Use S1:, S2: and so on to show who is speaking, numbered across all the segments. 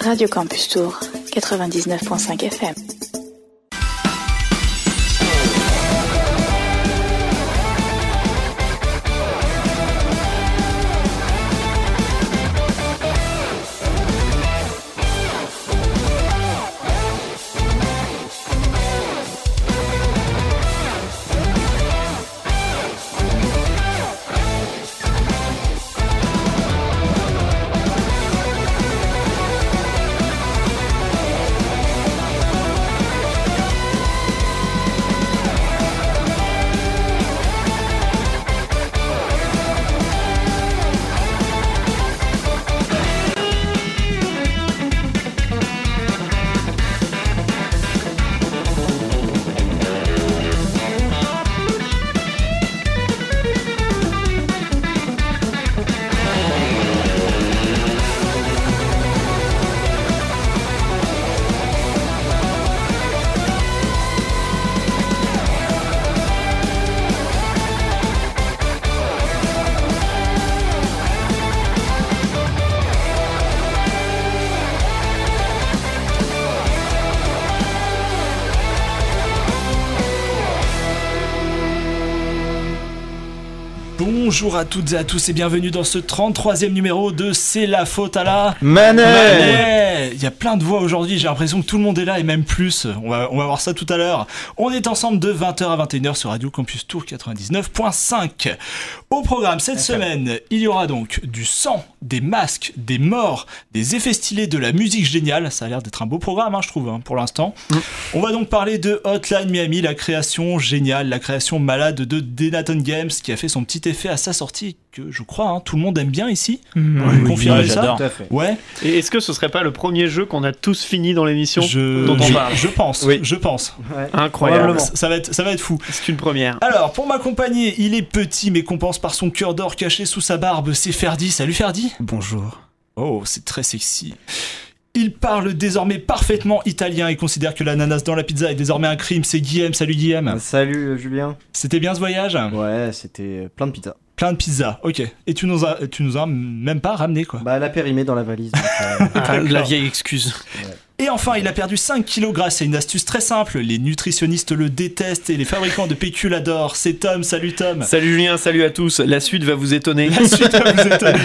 S1: Radio Campus Tour, 99.5 FM.
S2: Bonjour à toutes et à tous et bienvenue dans ce 33e numéro de C'est la faute à la
S3: Manet.
S2: Il y a plein de voix aujourd'hui, j'ai l'impression que tout le monde est là et même plus. On va voir ça tout à l'heure. On est ensemble de 20h à 21h sur Radio Campus Tour 99.5. Au programme cette semaine, il y aura donc du sang, des masques, des morts, des effets stylés, de la musique géniale. Ça a l'air d'être un beau programme, je trouve, pour l'instant. On va donc parler de Hotline Miami, la création géniale, la création malade de Denathan Games qui a fait son petit effet à sa sortie que je crois tout le monde aime bien ici. Confirmez ça.
S3: J'adore.
S2: Ouais.
S4: Et est-ce que ce serait pas le premier jeu qu'on a tous fini dans l'émission dont on parle?
S2: Je pense.
S3: Oui.
S2: Je pense.
S4: Ouais. Incroyable.
S2: Ça va être fou.
S4: C'est une première.
S2: Alors, pour m'accompagner, il est petit mais compense par son cœur d'or caché sous sa barbe. C'est Ferdi. Salut Ferdi.
S3: Bonjour.
S2: Oh, c'est très sexy. Il parle désormais parfaitement italien et considère que l'ananas dans la pizza est désormais un crime. C'est Guillaume. Salut Guillaume.
S3: Salut Julien.
S2: C'était bien ce voyage?
S3: Ouais, c'était plein de pizza.
S2: Plein de pizzas, ok. Et tu nous as même pas ramené quoi.
S3: Bah, elle a périmé dans la valise. Donc,
S4: La vieille excuse.
S3: Ouais.
S2: Et enfin, il a perdu 5 kilos grâce à une astuce très simple. Les nutritionnistes le détestent et les fabricants de PQ l'adorent. C'est Tom, salut Tom.
S4: Salut Julien, salut à tous. La suite va vous étonner.
S2: La suite va vous étonner.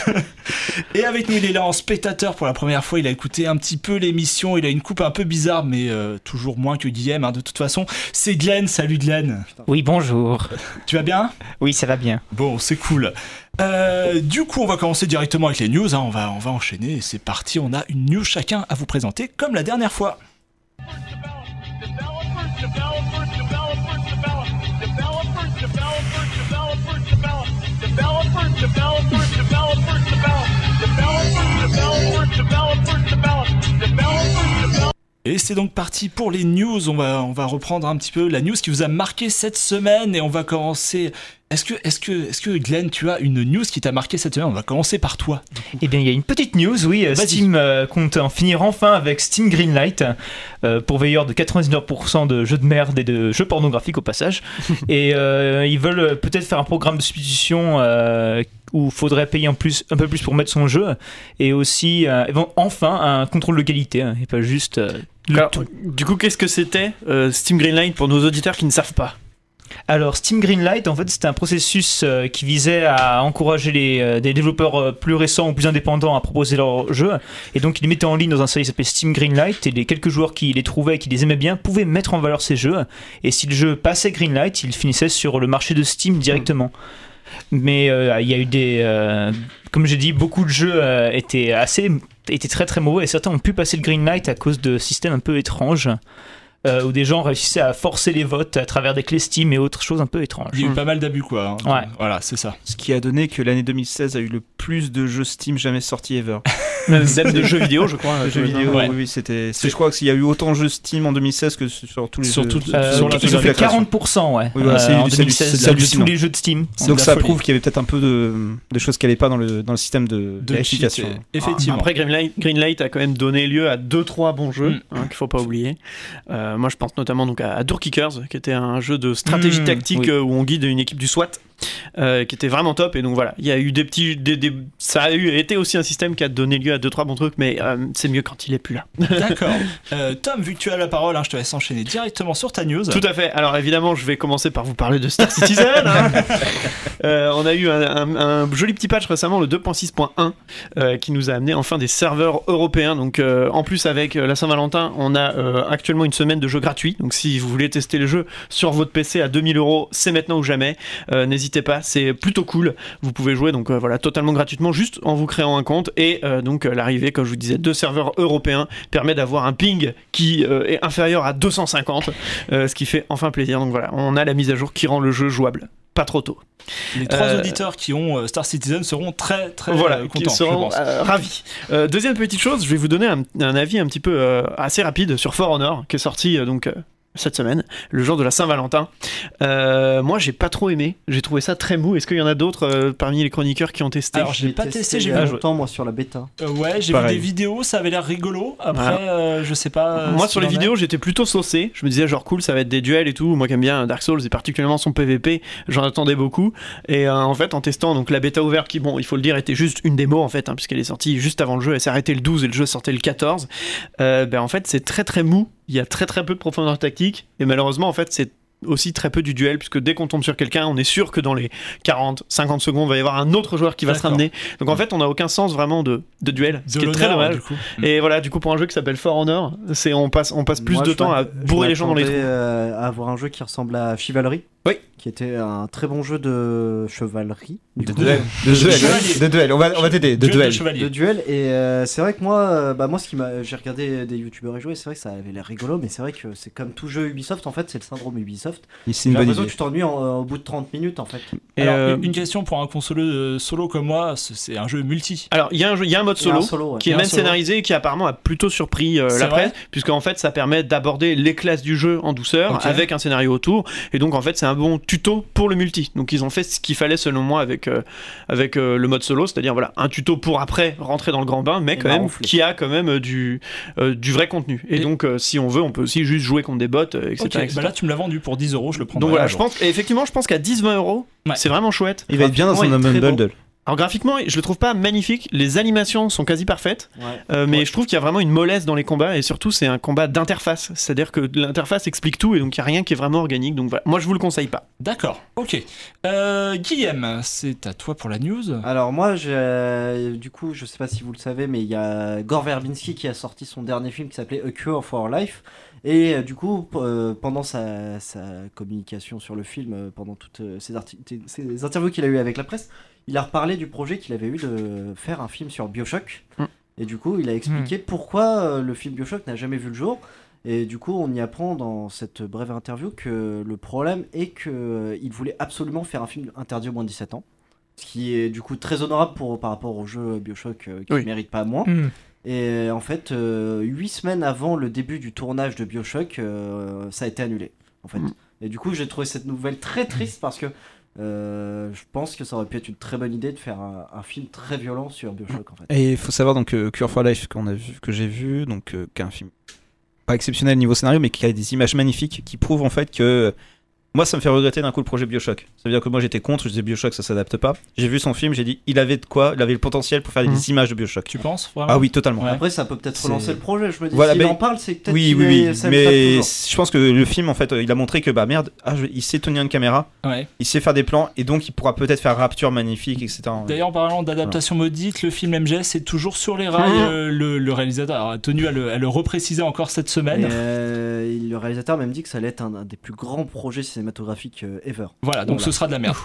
S2: Et avec nous, il est là en spectateur pour la première fois. Il a écouté un petit peu l'émission. Il a une coupe un peu bizarre, mais toujours moins que Guillaume, de toute façon. C'est Glenn, salut Glenn.
S5: Oui, bonjour.
S2: Tu vas bien?
S5: Oui, ça va bien.
S2: Bon, c'est cool. Du coup, on va commencer directement avec les news. On va enchaîner. C'est parti. On a une news chacun à vous présenter, comme la dernière fois. Et c'est donc parti pour les news. On va reprendre un petit peu la news qui vous a marqué cette semaine et on va commencer. Est-ce que Glenn, tu as une news qui t'a marqué cette semaine? On va commencer par toi.
S5: Eh bien, il y a une petite news, oui.
S2: Vas-y.
S5: Steam compte en finir enfin avec Steam Greenlight, pourvoyeur de 99% de jeux de merde et de jeux pornographiques au passage. Et ils veulent peut-être faire un programme de substitution où il faudrait payer un peu plus pour mettre son jeu. Et aussi, enfin, un contrôle de qualité, et pas juste
S4: Alors, du coup, qu'est-ce que c'était Steam Greenlight pour nos auditeurs qui ne savent pas?
S5: Alors, Steam Greenlight, en fait, c'était un processus qui visait à encourager des développeurs plus récents ou plus indépendants à proposer leurs jeux. Et donc, ils les mettaient en ligne dans un site qui s'appelait Steam Greenlight. Et les quelques joueurs qui les trouvaient et qui les aimaient bien pouvaient mettre en valeur ces jeux. Et si le jeu passait Greenlight, il finissait sur le marché de Steam directement. Mais il y a eu comme j'ai dit, beaucoup de jeux étaient très très mauvais. Et certains ont pu passer le Greenlight à cause de systèmes un peu étranges. Où des gens réussissaient à forcer les votes à travers des clés Steam et autres choses un peu étranges.
S2: Il y a eu pas mal d'abus, quoi.
S5: Ouais.
S2: Voilà, c'est ça.
S6: Ce qui a donné que l'année 2016 a eu le plus de jeux Steam jamais sortis ever.
S4: Même de jeux vidéo, je crois.
S6: Jeux vidéo,
S2: ouais.
S6: oui, je crois qu'il y a eu autant de jeux Steam en 2016 que sur tous les jeux.
S5: Ils ont fait 40%, ouais.
S6: Oui, voilà,
S5: en 2016 de tous les jeux de Steam.
S6: Donc ça prouve qu'il y avait peut-être un peu de choses qui n'allaient pas dans le système de vérification.
S2: Effectivement.
S4: Après, Greenlight a quand même donné lieu à 2-3 bons jeux, qu'il faut pas oublier. Moi, je pense notamment donc à Door Kickers, qui était un jeu de stratégie tactique où on guide une équipe du SWAT. Qui était vraiment top, et donc voilà, il y a eu des petits ça a été aussi un système qui a donné lieu à 2-3 bons trucs, mais c'est mieux quand il est plus là.
S2: D'accord. Tom, vu que tu as la parole, je te laisse enchaîner directement sur ta news.
S4: Tout à fait. Alors évidemment, je vais commencer par vous parler de Star Citizen. On a eu un joli petit patch récemment, le 2.6.1, qui nous a amené enfin des serveurs européens. Donc en plus, avec la Saint-Valentin, on a actuellement une semaine de jeux gratuits. Donc si vous voulez tester le jeu sur votre PC à 2 000 €, c'est maintenant ou jamais. N'hésitez pas, c'est plutôt cool. Vous pouvez jouer donc voilà, totalement gratuitement, juste en vous créant un compte, et donc l'arrivée, comme je vous disais, de serveurs européens permet d'avoir un ping qui est inférieur à 250, ce qui fait enfin plaisir. Donc voilà, on a la mise à jour qui rend le jeu jouable pas trop tôt.
S2: Les 3 auditeurs qui ont Star Citizen seront très contents,
S4: qui seront ravis. Deuxième petite chose, je vais vous donner un avis un petit peu assez rapide sur For Honor, qui est sorti donc cette semaine, le jour de la Saint-Valentin. Moi, j'ai pas trop aimé. J'ai trouvé ça très mou. Est-ce qu'il y en a d'autres parmi les chroniqueurs qui ont testé?
S3: Alors, j'ai pas testé, j'ai vu longtemps moi sur la bêta.
S2: Ouais, j'ai vu des vidéos, ça avait l'air rigolo. Après, je sais pas.
S4: Moi, sur les vidéos, j'étais plutôt saucé. Je me disais genre cool, ça va être des duels et tout. Moi qui aime bien Dark Souls et particulièrement son PVP, j'en attendais beaucoup. Et en fait, en testant donc la bêta ouverte, qui bon, il faut le dire, était juste une démo en fait, puisqu'elle est sortie juste avant le jeu. Elle s'est arrêtée le 12 et le jeu sortait le 14. En fait, c'est très mou. Il y a très peu de profondeur tactique, et malheureusement en fait c'est aussi très peu du duel, puisque dès qu'on tombe sur quelqu'un, on est sûr que dans les 40-50 secondes, il va y avoir un autre joueur qui va se ramener. Donc en fait, on n'a aucun sens vraiment de duel, ce qui est très dommage. Et voilà, du coup, pour un jeu qui s'appelle For Honor, on passe plus de temps à bourrer les gens dans les trous.
S3: À avoir un jeu qui ressemble à Chivalry.
S4: Oui.
S3: Qui était un très bon jeu de chevalerie.
S6: De duel. On va t'aider.
S3: De duel. Et c'est vrai que moi, j'ai regardé des youtubeurs y jouer. C'est vrai que ça avait l'air rigolo, mais c'est vrai que c'est comme tout jeu Ubisoft. En fait, c'est le syndrome Ubisoft.
S6: C'est une bonne idée.
S3: Que tu t'ennuies au bout de 30 minutes, en fait.
S2: Et alors, une question pour un consoleux solo comme moi, c'est un jeu multi.
S4: Alors, il y a un mode solo, qui est même scénarisé et qui apparemment a plutôt surpris la presse, puisqu'en fait, ça permet d'aborder les classes du jeu en douceur, avec un scénario autour. Et donc, en fait, c'est un bon tuto pour le multi. Donc ils ont fait ce qu'il fallait selon moi avec le mode solo, c'est-à-dire voilà, un tuto pour après rentrer dans le grand bain, mais quand même qui a quand même du vrai contenu. Et donc si on veut, on peut aussi juste jouer contre des bots, etc. etc.
S2: Là tu me l'as vendu pour 10 €, je le prends.
S4: Donc voilà, je pense qu'à 10-20 €, c'est vraiment chouette.
S6: Il va être bien dans son bundle.
S4: Alors graphiquement, je le trouve pas magnifique, les animations sont quasi parfaites, mais je trouve qu'il y a vraiment une mollesse dans les combats, et surtout c'est un combat d'interface, c'est-à-dire que l'interface explique tout, et donc il n'y a rien qui est vraiment organique, donc voilà, moi je vous le conseille pas.
S2: D'accord, ok. Guillaume, c'est à toi pour la news.
S3: Alors moi, du coup, je sais pas si vous le savez, mais il y a Gore Verbinski qui a sorti son dernier film qui s'appelait A Cure for Life. Et du coup, pendant sa communication sur le film, pendant toutes ces interviews qu'il a eues avec la presse, il a reparlé du projet qu'il avait eu de faire un film sur BioShock. Et du coup, il a expliqué pourquoi le film BioShock n'a jamais vu le jour. Et du coup, on y apprend dans cette brève interview que le problème est qu'il voulait absolument faire un film interdit aux moins de 17 ans. Ce qui est du coup très honorable par rapport au jeu BioShock qui ne mérite pas moins. Et en fait, 8 semaines avant le début du tournage de BioShock, ça a été annulé. En fait. Et du coup, j'ai trouvé cette nouvelle très triste parce que je pense que ça aurait pu être une très bonne idée de faire un film très violent sur BioShock. En fait.
S6: Et il faut savoir donc Cure for Life que j'ai vu, donc qui est un film pas exceptionnel niveau scénario, mais qui a des images magnifiques qui prouvent en fait que moi ça me fait regretter d'un coup le projet BioShock. Ça veut dire que moi j'étais contre, je disais BioShock ça s'adapte pas. J'ai vu son film, j'ai dit il avait le potentiel pour faire des images de BioShock.
S2: Tu penses vraiment?
S6: Ah oui, totalement.
S3: Après ça peut peut-être relancer le projet, je me dis
S6: voilà,
S3: s'il en parle c'est peut-être
S6: oui, mais je pense que le film en fait il a montré que il sait tenir une caméra, il sait faire des plans, et donc il pourra peut-être faire Rapture magnifique, etc.
S2: D'ailleurs en parlant d'adaptation maudite, le film MGS est toujours sur les rails. Le réalisateur a tenu à le repréciser encore cette semaine.
S3: Le réalisateur a même dit que ça allait être un des plus grands projets cinématographiques ever.
S2: Voilà, donc ce sera de la merde.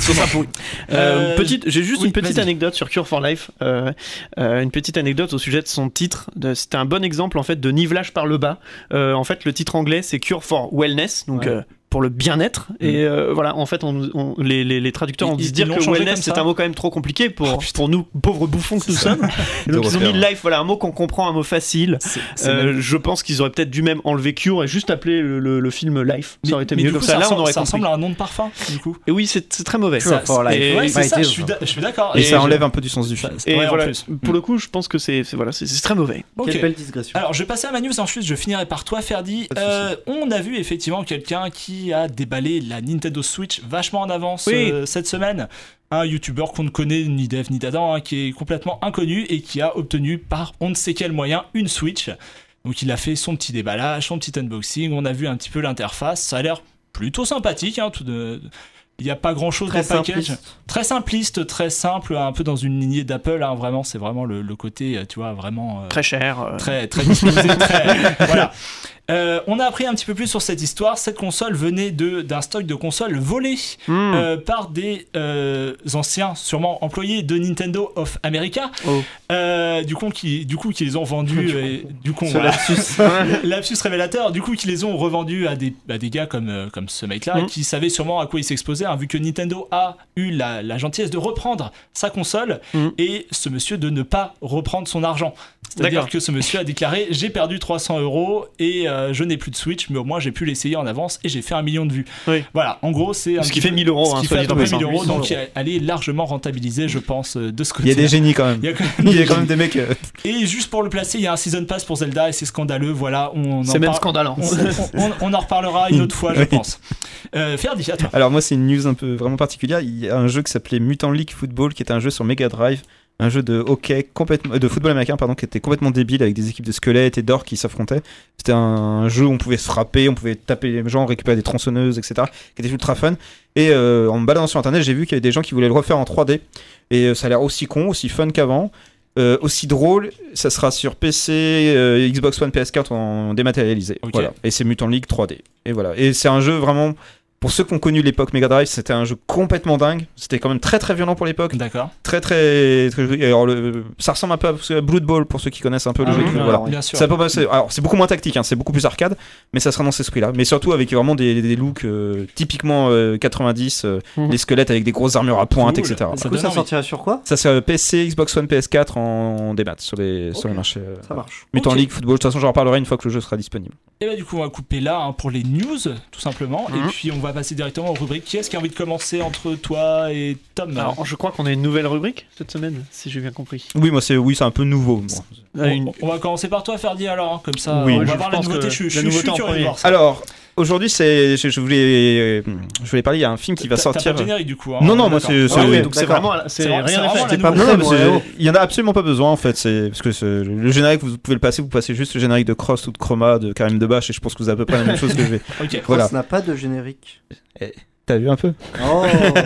S4: J'ai juste une petite anecdote sur Cure for Life. Une petite anecdote au sujet de son titre. C'était un bon exemple en fait de nivelage par le bas. En fait, le titre anglais c'est Cure for Wellness, donc pour le bien-être. Et voilà, en fait, les traducteurs ont dû se dire que wellness c'est un mot quand même trop compliqué pour nous pauvres bouffons que nous sommes. Et donc ils ont mis life, voilà, un mot qu'on comprend, un mot facile. Je pense qu'ils auraient peut-être dû même enlever cure et juste appeler le film Life. Ça aurait été mieux.
S2: Comme ça, là, on aurait compris. Ça ressemble à un nom de parfum, du coup.
S4: Et oui, c'est très mauvais.
S3: Cure for Life.
S2: Ouais, c'est ça. Je suis d'accord.
S6: Et ça enlève un peu du sens du film.
S4: Et voilà, pour le coup, je pense que c'est très mauvais.
S3: Quelle belle digression.
S2: Alors, je vais passer à ma news, ensuite je finirai par toi, Ferdi. On a vu effectivement quelqu'un qui a déballé la Nintendo Switch vachement en avance cette semaine. Un youtubeur qu'on ne connaît ni d'Eve ni d'Adam, qui est complètement inconnu et qui a obtenu par on ne sait quel moyen une Switch. Donc il a fait son petit déballage, son petit unboxing, on a vu un petit peu l'interface, ça a l'air plutôt sympathique, il n'y a pas grand chose dans le package. Très simpliste, très simple, un peu dans une lignée d'Apple, vraiment, c'est vraiment le côté, tu vois, vraiment...
S4: très cher.
S2: Très disposé, voilà. On a appris un petit peu plus sur cette histoire. Cette console venait d'un stock de consoles volées par des anciens, sûrement employés de Nintendo of America, du coup qui les ont vendus. Lapsus révélateur. Du coup, qui les ont revendus à des gars comme ce mec-là, qui savait sûrement à quoi il s'exposait, vu que Nintendo a eu la gentillesse de reprendre sa console et ce monsieur de ne pas reprendre son argent. C'est-à-dire que ce monsieur a déclaré: j'ai perdu 300 € et je n'ai plus de Switch, mais au moins j'ai pu l'essayer en avance et j'ai fait 1 million de vues. Voilà, en gros, c'est
S4: ce qui fait 1000 €.
S2: Ce qui fait à peu près 1000 €, donc elle est largement rentabilisée, je pense, de ce côté-là.
S6: Il y a des génies quand même. Il y a quand même des mecs.
S2: Et juste pour le placer, il y a un Season Pass pour Zelda et c'est scandaleux. Voilà,
S4: c'est même scandaleux.
S2: On en reparlera une autre fois, je pense. Ferdi, à toi.
S6: Alors moi, c'est une news un peu vraiment particulière. Il y a un jeu qui s'appelait Mutant League Football, qui était un jeu sur Mega Drive. Un jeu de de football américain, qui était complètement débile, avec des équipes de squelettes et d'or qui s'affrontaient. C'était un jeu où on pouvait se frapper, on pouvait taper les gens, récupérer des tronçonneuses, etc. qui était ultra fun. Et en me baladant sur internet, j'ai vu qu'il y avait des gens qui voulaient le refaire en 3D. Et ça a l'air aussi con, aussi fun qu'avant, aussi drôle. Ça sera sur PC, Xbox One, PS4 en dématérialisé. Voilà. Et c'est Mutant League 3D. Et voilà. Et c'est un jeu vraiment... Pour ceux qui ont connu l'époque Mega Drive, c'était un jeu complètement dingue. C'était quand même très très violent pour l'époque.
S2: D'accord.
S6: Très. Alors ça ressemble un peu à Blood Bowl pour ceux qui connaissent un peu le jeu. Voilà.
S2: Bien sûr.
S6: Alors c'est beaucoup moins tactique, c'est beaucoup plus arcade, mais ça sera dans cet esprit-là. Mais surtout avec vraiment des looks typiquement 90, les squelettes avec des grosses armures à pointe, etc.
S3: Du coup, ça sortira sur quoi ?
S6: Ça c'est PC, Xbox One, PS4 en démat sur les marchés.
S3: Ça marche.
S6: Mutant League Football. De toute façon, j'en reparlerai une fois que le jeu sera disponible.
S2: Et bah du coup, on va couper là pour les news, tout simplement. Et puis on va passer directement aux rubriques. Qui est-ce qui a envie de commencer entre toi et Tom ?
S4: Alors, je crois qu'on a une nouvelle rubrique cette semaine, si j'ai bien compris.
S6: Oui, c'est un peu nouveau.
S2: On va commencer par toi, Ferdi, alors, comme ça.
S6: Oui,
S2: on va voir la nouveauté. Je suis curieux de voir ça.
S6: Alors, aujourd'hui, je voulais parler. Il y a un film qui va sortir.
S2: T'as pas de générique du coup.
S6: Non, moi c'est.
S4: Donc c'est vraiment rien à faire.
S6: Il y en a absolument pas besoin en fait. C'est parce que le générique, vous pouvez le passer. Vous passez juste le générique de Cross ou de Chroma de Karim Debache et je pense que vous avez à peu près la même chose que je vais.
S2: Ok.
S3: Cross n'a pas de générique.
S6: T'as vu un peu ?
S3: Oh.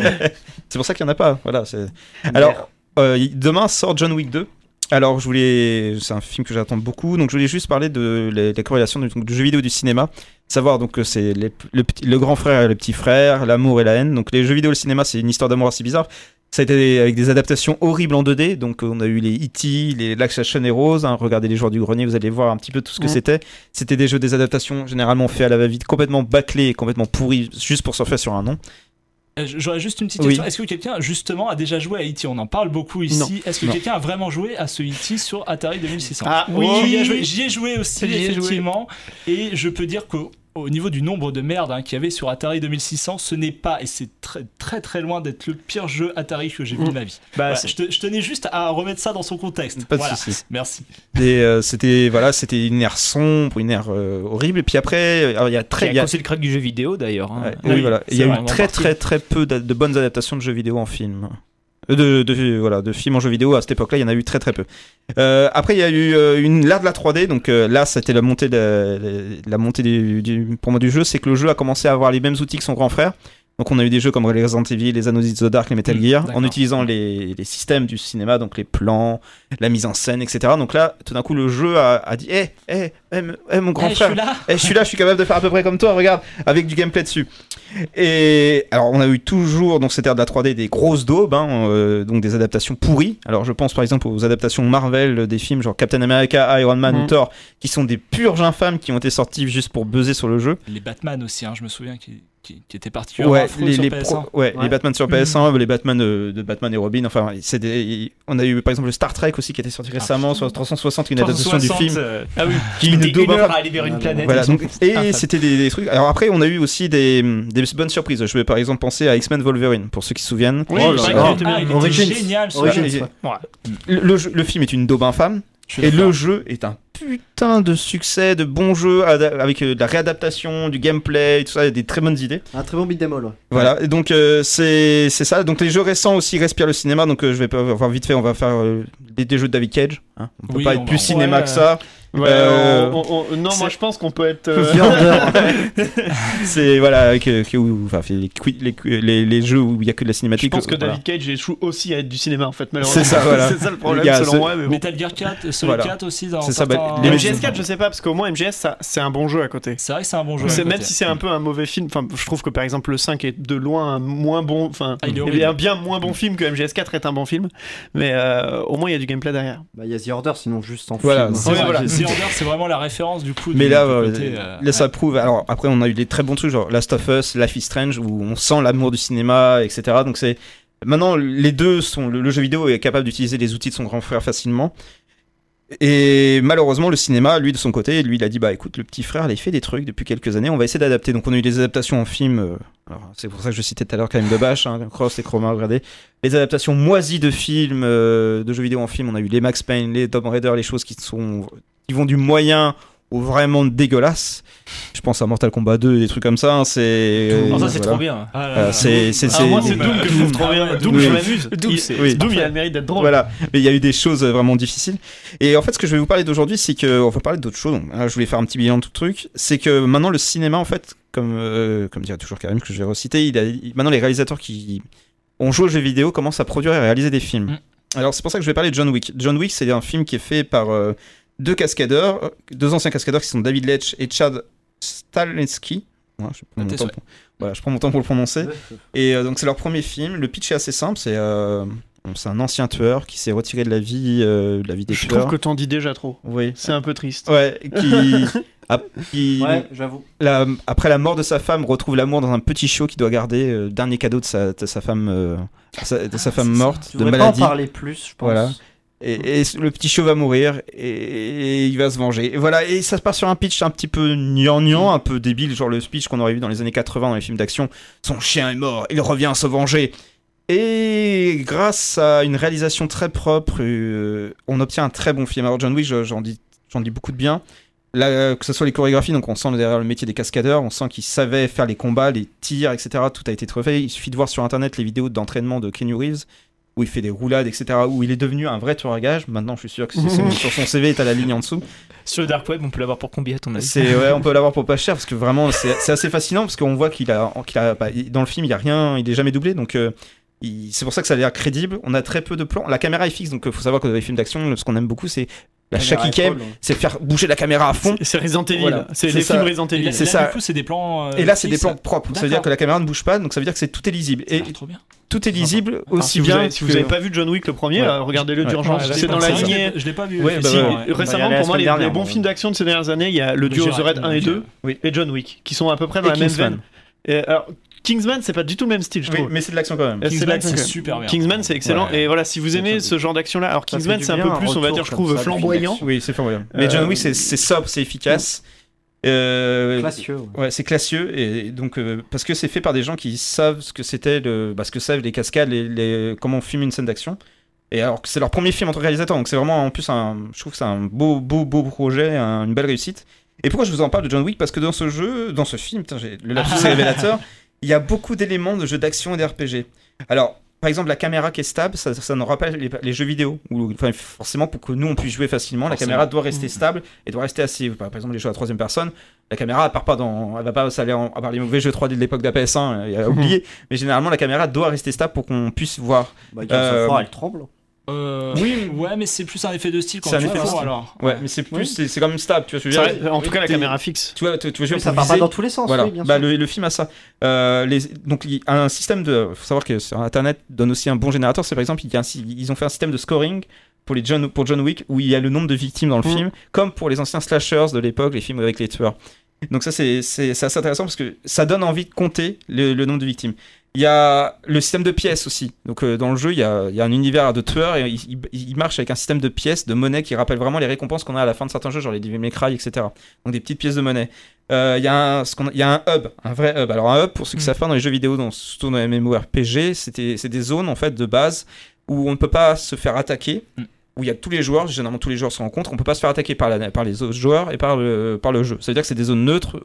S6: C'est pour ça qu'il n'y en a pas. Voilà. Alors, demain sort John Wick 2. Alors, c'est un film que j'attends beaucoup. Donc, je voulais juste parler de la corrélation du jeu vidéo et du cinéma. Savoir donc que c'est le grand frère et le petit frère, l'amour et la haine. Donc, les jeux vidéo et le cinéma, c'est une histoire d'amour assez bizarre. Ça a été avec des adaptations horribles en 2D. Donc, on a eu les E.T., les L'action Heroes. Regardez les Joueurs du Grenier, vous allez voir un petit peu tout ce que c'était. C'était des adaptations généralement faites à la va-vite, complètement bâclées et complètement pourries, juste pour surfer sur un nom.
S2: J'aurais juste une petite question. Est-ce que quelqu'un, justement, a déjà joué à E.T. On en parle beaucoup ici. Non. Est-ce que quelqu'un a vraiment joué à ce E.T. sur Atari 2600 ?
S4: Ah oui,
S2: j'y ai joué aussi, effectivement. Et je peux dire qu'au niveau du nombre de merdes qu'il y avait sur Atari 2600, ce n'est pas, et c'est très très très loin d'être le pire jeu Atari que j'ai vu de ma vie. Voilà, je tenais juste à remettre ça dans son contexte.
S6: Pas de soucis.
S2: Merci.
S6: Et c'était une ère sombre, une ère horrible. Et puis après, il y a
S5: c'est le crack du jeu vidéo d'ailleurs.
S6: Oui, voilà. Il y a eu très peu de bonnes adaptations de jeux vidéo en film. De films en jeux vidéo à cette époque-là, il y en a eu très très peu. Après, il y a eu l'ère de la 3D, donc là, c'était la montée pour moi du jeu, c'est que le jeu a commencé à avoir les mêmes outils que son grand frère. Donc on a eu des jeux comme les Resident Evil, les Anno of the Dark, les Metal Gear, en utilisant les systèmes du cinéma, donc les plans, la mise en scène, etc. Donc là, tout d'un coup, le jeu a dit mon grand frère, je suis là, je suis capable de faire à peu près comme toi, regarde, avec du gameplay dessus. Et alors on a eu toujours dans cette ère de la 3D des grosses daubes, donc des adaptations pourries. Alors je pense par exemple aux adaptations Marvel des films genre Captain America, Iron Man ou Thor, qui sont des purges infâmes qui ont été sorties juste pour buzzer sur le jeu.
S2: Les Batman aussi, je me souviens qui étaient particulièrement affreux sur PS1.
S6: Les Batman sur PS1, les Batman de Batman et Robin. Enfin, on a eu par exemple le Star Trek aussi qui était sorti récemment sur 360, une adaptation du film.
S5: Ah oui,
S6: qui
S5: mettait
S6: une
S5: une heure à aller vers une planète.
S6: Voilà, donc, et c'était des trucs. Alors après, on a eu aussi des bonnes surprises. Je vais par exemple penser à X-Men Wolverine, pour ceux qui se souviennent.
S4: Oui,
S2: il était génial.
S6: Le film est une daube infâme. Et le jeu est un putain de succès, de bons jeux avec de la réadaptation, du gameplay, tout ça, des très bonnes idées.
S3: Un très bon beat'em all.
S6: Voilà, et donc c'est ça. Donc les jeux récents aussi respirent le cinéma. Donc je vais pas voir vite fait, on va faire des jeux de David Cage. Hein. On peut pas être plus cinéma que ça.
S4: Non, moi je pense qu'on peut être.
S6: C'est voilà, avec les jeux où il y a que de la cinématique.
S4: Je pense que David Cage échoue aussi à être du cinéma en fait, malheureusement.
S6: C'est ça, voilà.
S4: C'est ça le problème selon moi. Mais bon.
S2: Metal Gear 4, Solid 4 aussi dans
S6: c'est ça,
S4: les MGS 4, je sais pas, parce qu'au moins MGS, c'est un bon jeu à côté.
S2: C'est vrai que c'est un bon jeu.
S4: Même si c'est un peu un mauvais film, enfin, je trouve que par exemple le 5 est de loin un moins bon. Enfin, il y a un bien moins bon film que MGS 4 est un bon film, mais au moins il y a du gameplay derrière.
S3: Bah, il y a The Order, sinon juste en
S6: film.
S2: The Order, c'est vraiment la référence du coup.
S6: Mais là, ça prouve. Alors après, on a eu des très bons trucs, genre Last of Us, Life is Strange, où on sent l'amour du cinéma, etc. Donc c'est maintenant les deux sont le jeu vidéo est capable d'utiliser les outils de son grand frère facilement. Et malheureusement, le cinéma, lui de son côté, lui il a dit bah écoute, le petit frère, il fait des trucs depuis quelques années, on va essayer d'adapter. Donc on a eu des adaptations en film. Alors c'est pour ça que je citais tout à l'heure quand même de Bash, Cross et Chroma, regardez. Les adaptations moisies de films, de jeux vidéo en film, on a eu les Max Payne, les Tomb Raider, les choses qui vont du moyen au vraiment dégueulasse. Je pense à Mortal Kombat 2 et des trucs comme ça. C'est
S5: trop bien.
S4: Moi c'est Doom que je trouve trop bien. Doom, je m'amuse. Doom, il a le mérite d'être drôle.
S6: Voilà, mais il y a eu des choses vraiment difficiles. Et en fait, ce que je vais vous parler d'aujourd'hui, c'est que on va parler d'autres choses. Donc, je voulais faire un petit bilan de tout le truc. C'est que maintenant le cinéma, en fait, comme dirait toujours Karim, que je vais reciter, maintenant les réalisateurs qui ont joué aux jeux vidéo commencent à produire et réaliser des films. Alors c'est pour ça que je vais parler de John Wick. John Wick, c'est un film qui est fait par deux anciens cascadeurs qui sont David Leitch et Chad Stahelski. Je prends mon temps pour le prononcer. Et donc c'est leur premier film. Le pitch est assez simple. C'est un ancien tueur qui s'est retiré de la vie des
S4: Je
S6: tueurs.
S4: trouve que t'en dis déjà trop.
S6: Oui.
S4: C'est un peu triste.
S6: Ouais.
S3: Ouais, j'avoue.
S6: Après la mort de sa femme, retrouve l'amour dans un petit chiot qu'il doit garder, dernier cadeau de sa femme, sa femme morte de maladie.
S3: Tu devrais pas en parler plus, je pense.
S6: Voilà. Et le petit chiot va mourir et il va se venger. Et voilà, et ça se part sur un pitch un petit peu gnangnan, un peu débile, genre le speech qu'on aurait vu dans les années 80 dans les films d'action. Son chien est mort, il revient se venger. Et grâce à une réalisation très propre, on obtient un très bon film. Alors John Wick, j'en dis beaucoup de bien. Là, que ce soit les chorégraphies, donc on sent derrière le métier des cascadeurs, on sent qu'ils savaient faire les combats, les tirs, etc. Tout a été refait. Il suffit de voir sur internet les vidéos d'entraînement de Keanu Reeves, où il fait des roulades, etc., où il est devenu un vrai tueur à gages. Maintenant, je suis sûr que sur son CV, t'as la ligne en dessous.
S5: Sur le Dark Web, on peut l'avoir pour combien, à ton avis ?
S6: On peut l'avoir pour pas cher, parce que vraiment, c'est assez fascinant, parce qu'on voit qu'il a dans le film, il y a rien, il est jamais doublé, donc c'est pour ça que ça a l'air crédible. On a très peu de plans. La caméra est fixe, donc il faut savoir que dans les films d'action, ce qu'on aime beaucoup, c'est la shaky cam, c'est faire bouger la caméra à fond.
S4: C'est Resident Evil.
S6: Voilà.
S4: C'est les films Resident Evil.
S2: C'est ça. Du coup, c'est des plans.
S6: Et là, c'est des plans propres. Ça veut dire que la caméra ne bouge pas, donc ça veut dire que tout est lisible. Et
S2: trop bien.
S6: Tout est lisible aussi bien.
S4: Si vous n'avez pas vu John Wick le premier, regardez-le d'urgence. C'est dans la lignée.
S2: Je l'ai pas vu.
S4: Récemment, pour moi, les bons films d'action de ces dernières années, il y a le duo The Raid 1 et 2 et John Wick, qui sont à peu près dans la même veine. Alors, Kingsman, c'est pas du tout le même style, je trouve.
S6: Oui, mais c'est de l'action quand même.
S2: Kingsman, c'est super bien.
S4: Kingsman, c'est excellent. Et voilà, si vous aimez ce genre d'action-là, alors Kingsman, c'est un peu plus, on va dire, je trouve, flamboyant.
S6: Oui, c'est flamboyant. Mais John Wick, c'est sobre, c'est efficace.
S3: Classieux.
S6: Ouais, c'est classieux. Et donc, parce que c'est fait par des gens qui savent ce que c'était, ce que savent les cascades, comment on filme une scène d'action. Et alors que c'est leur premier film entre réalisateurs, donc c'est vraiment en plus je trouve que c'est un beau projet, une belle réussite. Et pourquoi je vous en parle de John Wick ? Parce que dans ce film, le lapsus est révélateur. Il y a beaucoup d'éléments de jeux d'action et d'RPG. Alors, par exemple, la caméra qui est stable, ça ne rend pas les jeux vidéo. Forcément, pour que nous, on puisse jouer facilement, la caméra doit rester stable et doit rester assise. Par exemple, les jeux à troisième personne, la caméra, elle va pas s'aller à part les mauvais jeux 3D de l'époque de la PS1, il a oublié. Mais généralement, la caméra doit rester stable pour qu'on puisse voir.
S3: Elle tremble.
S2: Oui, mais c'est plus un effet de style quand
S6: c'est
S2: tu
S6: un effet
S2: fais
S6: de
S2: ça,
S6: style.
S2: alors.
S6: Ouais, mais c'est plus, c'est quand même stable, tu vois ce que je veux dire.
S4: En tout cas, la caméra fixe.
S6: Tu vois,
S3: ça part pas dans tous les sens.
S6: Voilà.
S3: Oui, bien sûr.
S6: Le film a ça. Donc, un système faut savoir que sur Internet donne aussi un bon générateur. C'est par exemple, ils ont fait un système de scoring pour John Wick où il y a le nombre de victimes dans le film, comme pour les anciens slashers de l'époque, les films avec les tueurs. Donc ça c'est assez intéressant parce que ça donne envie de compter le nombre de victimes. Il y a le système de pièces aussi. Donc dans le jeu, il y a un univers de tueurs et il marche avec un système de pièces, de monnaie qui rappelle vraiment les récompenses qu'on a à la fin de certains jeux, genre les Devil May Cry, etc. Donc des petites pièces de monnaie. Il y a un hub, un vrai hub. Alors un hub, pour ceux qui savent pas, dans les jeux vidéo, surtout dans les MMORPG, c'est des zones en fait de base où on ne peut pas se faire attaquer. Où il y a tous les joueurs, généralement tous les joueurs se rencontrent, on peut pas se faire attaquer par les autres joueurs et par le jeu. Ça veut dire que c'est des zones neutres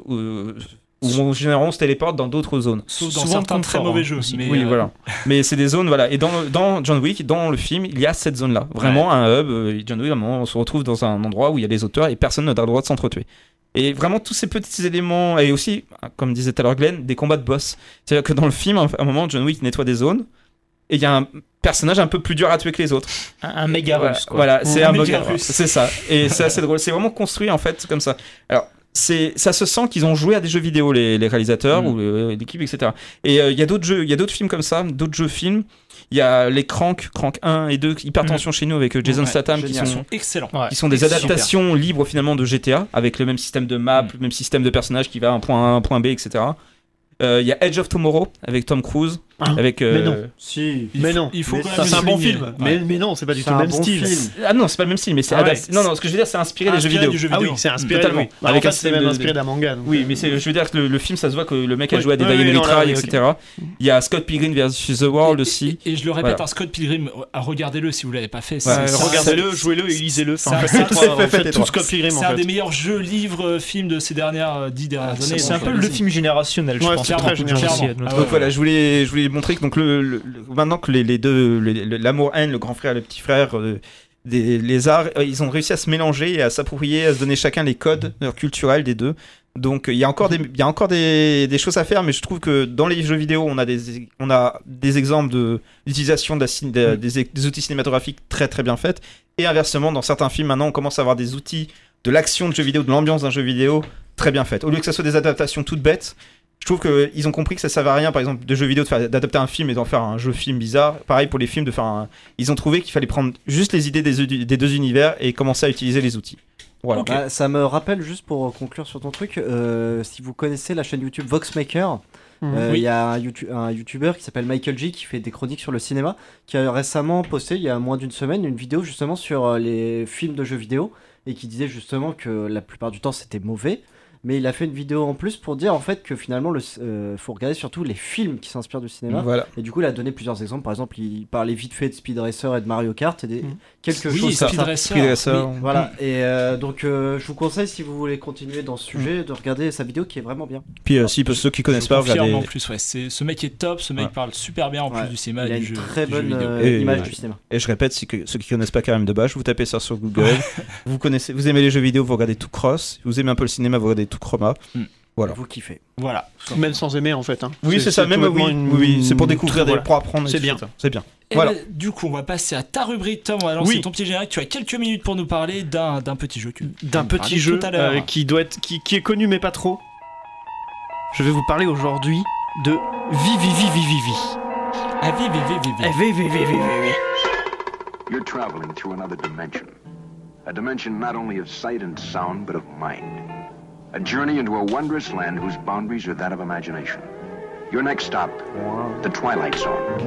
S6: où généralement on se téléporte dans d'autres zones.
S2: Sauf dans certains très mauvais jeux. Mais
S6: oui, voilà. Mais c'est des zones, voilà. Et dans John Wick, dans le film, il y a cette zone-là. Vraiment un hub. John Wick, à un moment, on se retrouve dans un endroit où il y a des auteurs et personne n'a le droit de s'entretuer. Et vraiment tous ces petits éléments, et aussi, comme disait tout à l'heure Glenn, des combats de boss. C'est-à-dire que dans le film, à un moment, John Wick nettoie des zones. Et il y a un personnage un peu plus dur à tuer que les autres.
S5: Un méga russe, quoi.
S6: Voilà, c'est un
S2: méga russe.
S6: C'est ça. Et c'est assez drôle. C'est vraiment construit, en fait, comme ça. Alors, ça se sent qu'ils ont joué à des jeux vidéo, les réalisateurs ou l'équipe, etc. Et il y a d'autres jeux, il y a d'autres films comme ça, d'autres jeux films. Il y a les Crank 1 et 2, Hypertension chez nous avec Jason Statham, qui sont
S2: excellents.
S6: Qui sont des adaptations libres finalement de GTA, avec le même système de map, le même système de personnage qui va à un point A, un point B, etc. Il y a Edge of Tomorrow avec Tom Cruise. Avec,
S4: Mais non.
S3: Si.
S4: Mais non.
S2: Il faut quand même
S4: Ça, c'est un bon
S2: souligner.
S4: film.
S2: Ouais.
S4: Mais non, c'est pas du
S3: C'est
S4: tout le
S3: un
S4: même
S3: bon
S4: style.
S3: film.
S6: Ah non, c'est pas le même style, mais c'est
S4: Ah ouais.
S6: adapté. Non, ce que je veux dire, c'est inspiré des jeux vidéo.
S2: du jeu
S4: Ah
S2: vidéo.
S4: oui, c'est inspiré.
S6: Totalement.
S4: Oui. Bah,
S6: Avec
S4: en
S6: un
S4: fait, c'est
S6: système
S4: même
S6: de-
S4: inspiré d'un manga. donc.
S6: Oui, mais je veux dire que le film, ça se voit que le mec a
S4: Oui.
S6: joué à des
S4: Oui,
S6: Devil
S4: oui,
S6: May
S4: non, là,
S6: Cry,
S4: oui,
S6: etc. Il y a Scott Pilgrim vs. The World aussi.
S2: Et je le répète,
S6: Voilà.
S2: un Scott Pilgrim, regardez-le si vous l'avez pas fait.
S6: Ouais,
S4: Regardez-le, jouez-le et lisez-le.
S2: c'est un-
S4: Enfin,
S2: c'est un-
S4: faites tout Scott Pilgrim
S2: C'est
S4: en
S2: un des
S4: fait.
S2: meilleurs jeux, livres, films de ces 10 dernières années.
S5: C'est un
S2: donc,
S5: peu le
S2: allez-y.
S5: film générationnel, je
S4: Ouais,
S5: pense.
S4: c'est
S5: pour
S4: très
S5: beaucoup de gens
S2: général.
S5: aussi, à notre
S2: Ah
S6: Donc
S2: ouais.
S6: voilà, je voulais montrer que donc maintenant que les deux, l'amour-haine, le grand frère et le petit frère, les arts, ils ont réussi à se mélanger et à s'approprier, à se donner chacun les codes culturels des deux. Donc il y a encore des choses à faire, mais je trouve que dans les jeux vidéo, on a des exemples d'utilisation des outils cinématographiques très très bien faits. Et inversement, dans certains films, maintenant, on commence à avoir des outils de l'action de jeu vidéo, de l'ambiance d'un jeu vidéo très bien faites. Au lieu que ça soit des adaptations toutes bêtes, je trouve qu'ils ont compris que ça servait à rien, par exemple, de jeux vidéo, d'adapter un film et d'en faire un jeu-film bizarre. Pareil pour les films, ils ont trouvé qu'il fallait prendre juste les idées des deux univers et commencer à utiliser les outils. Voilà.
S2: Ok.
S3: Bah, ça me rappelle, juste pour conclure sur ton truc, si vous connaissez la chaîne YouTube Voxmaker, il y a un youtubeur qui s'appelle Michael G qui fait des chroniques sur le cinéma, qui a récemment posté il y a moins d'une semaine une vidéo justement sur les films de jeux vidéo et qui disait justement que la plupart du temps c'était mauvais. Mais il a fait une vidéo en plus pour dire en fait que finalement faut regarder surtout les films qui s'inspirent du cinéma.
S6: Voilà.
S3: Et du coup il a donné plusieurs exemples. Par exemple il parlait vite fait de Speed Racer et de Mario Kart et quelque
S2: Oui,
S3: chose comme
S2: Speed
S3: ça.
S2: Racer.
S6: Speed Racer.
S3: Oui, voilà. Et donc je vous conseille, si vous voulez continuer dans ce sujet, de regarder sa vidéo qui est vraiment bien.
S6: Puis ceux qui connaissent
S2: Je
S6: pas,
S2: confirme
S6: regardez.
S2: en plus, ouais. Ce mec est top, ce mec
S6: Ouais.
S2: parle super bien en plus
S3: Ouais.
S2: du cinéma
S3: Il a
S2: et
S3: une
S2: du jeu,
S3: très
S2: du jeu
S3: bonne
S2: vidéo.
S6: Et-
S3: image
S6: ouais.
S3: du cinéma.
S6: Et je répète, ceux qui connaissent pas Karim Debache, vous tapez ça sur Google. Vous aimez les jeux vidéo, vous regardez tout Cross. Vous aimez un peu le cinéma, vous regardez tout Chroma. Voilà.
S3: Vous kiffez.
S2: Voilà.
S4: Même sans aimer en fait. Hein.
S6: Oui, c'est ça, même
S4: complètement
S6: oui, c'est pour découvrir,
S4: Voilà.
S6: pour apprendre. et
S4: C'est
S6: tout
S4: bien.
S6: ça. C'est bien.
S2: Et
S6: Voilà.
S2: bah, du coup, on va passer à ta rubrique, Tom. On va lancer
S4: Oui.
S2: ton petit générique. Tu as quelques minutes pour nous parler d'un petit jeu.
S4: D'un petit jeu
S2: tout à l'heure.
S4: qui est connu mais pas trop. Je vais vous parler aujourd'hui de Vivi.
S2: Ah, vive.
S7: You're traveling through another dimension. A dimension not only of sight and sound, but of mind. A journey into a wondrous land whose boundaries are that of imagination. Your next stop, the Twilight Zone.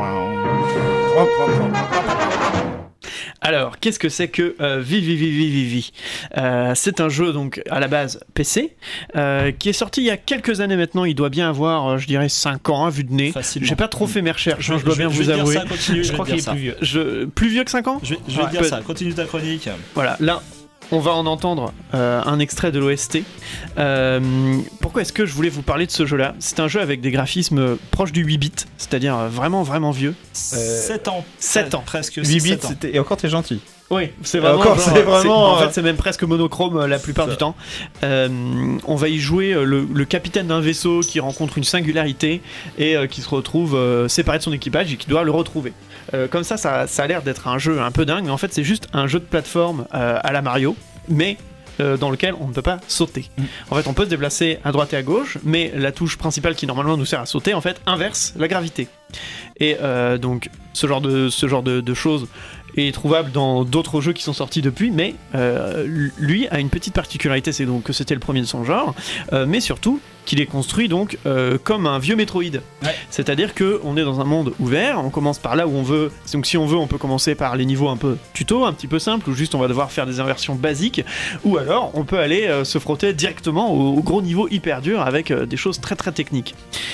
S4: Alors, qu'est-ce que c'est que Vivi C'est un jeu donc à la base PC qui est sorti il y a quelques années maintenant. Il doit bien avoir, je dirais, 5 ans, vu de nez.
S2: Facilement.
S4: J'ai pas trop fait mes recherches, je dois bien
S2: vais
S4: vous
S2: te dire
S4: avouer.
S2: ça, continue,
S5: Je crois
S2: vais te
S5: qu'il
S2: dire
S5: est plus
S2: ça.
S5: vieux.
S4: Plus vieux que 5 ans
S2: Je vais te dire ça. Continue ta chronique.
S4: Voilà, là, on va en entendre un extrait de l'OST. Pourquoi est-ce que je voulais vous parler de ce jeu-là ? C'est un jeu avec des graphismes proches du 8 bits, c'est-à-dire vraiment, vraiment vieux.
S2: 7 ans.
S4: 7 ans.
S2: Presque
S6: 8 bits,
S2: 7 ans.
S6: et encore t'es gentil.
S4: Oui, c'est vraiment.
S6: Encore, c'est vraiment,
S4: En fait, c'est même presque monochrome la plupart du temps. On va y jouer le capitaine d'un vaisseau qui rencontre une singularité et qui se retrouve séparé de son équipage et qui doit le retrouver. Comme ça a l'air d'être un jeu un peu dingue, mais en fait, c'est juste un jeu de plateforme à la Mario, mais dans lequel on ne peut pas sauter. En fait, on peut se déplacer à droite et à gauche, mais la touche principale qui normalement nous sert à sauter, en fait, inverse la gravité. Et donc, ce genre de choses est trouvable dans d'autres jeux qui sont sortis depuis, mais lui a une petite particularité, c'est donc que c'était le premier de son genre, mais surtout qu'il est construit donc comme un vieux Metroid.
S2: Ouais.
S4: C'est-à-dire que on est dans un monde ouvert, on commence par là où on veut. Donc si on veut, on peut commencer par les niveaux un peu tuto, un petit peu simples, où juste on va devoir faire des inversions basiques, ou alors on peut aller se frotter directement au gros niveau hyper dur avec des choses très très techniques.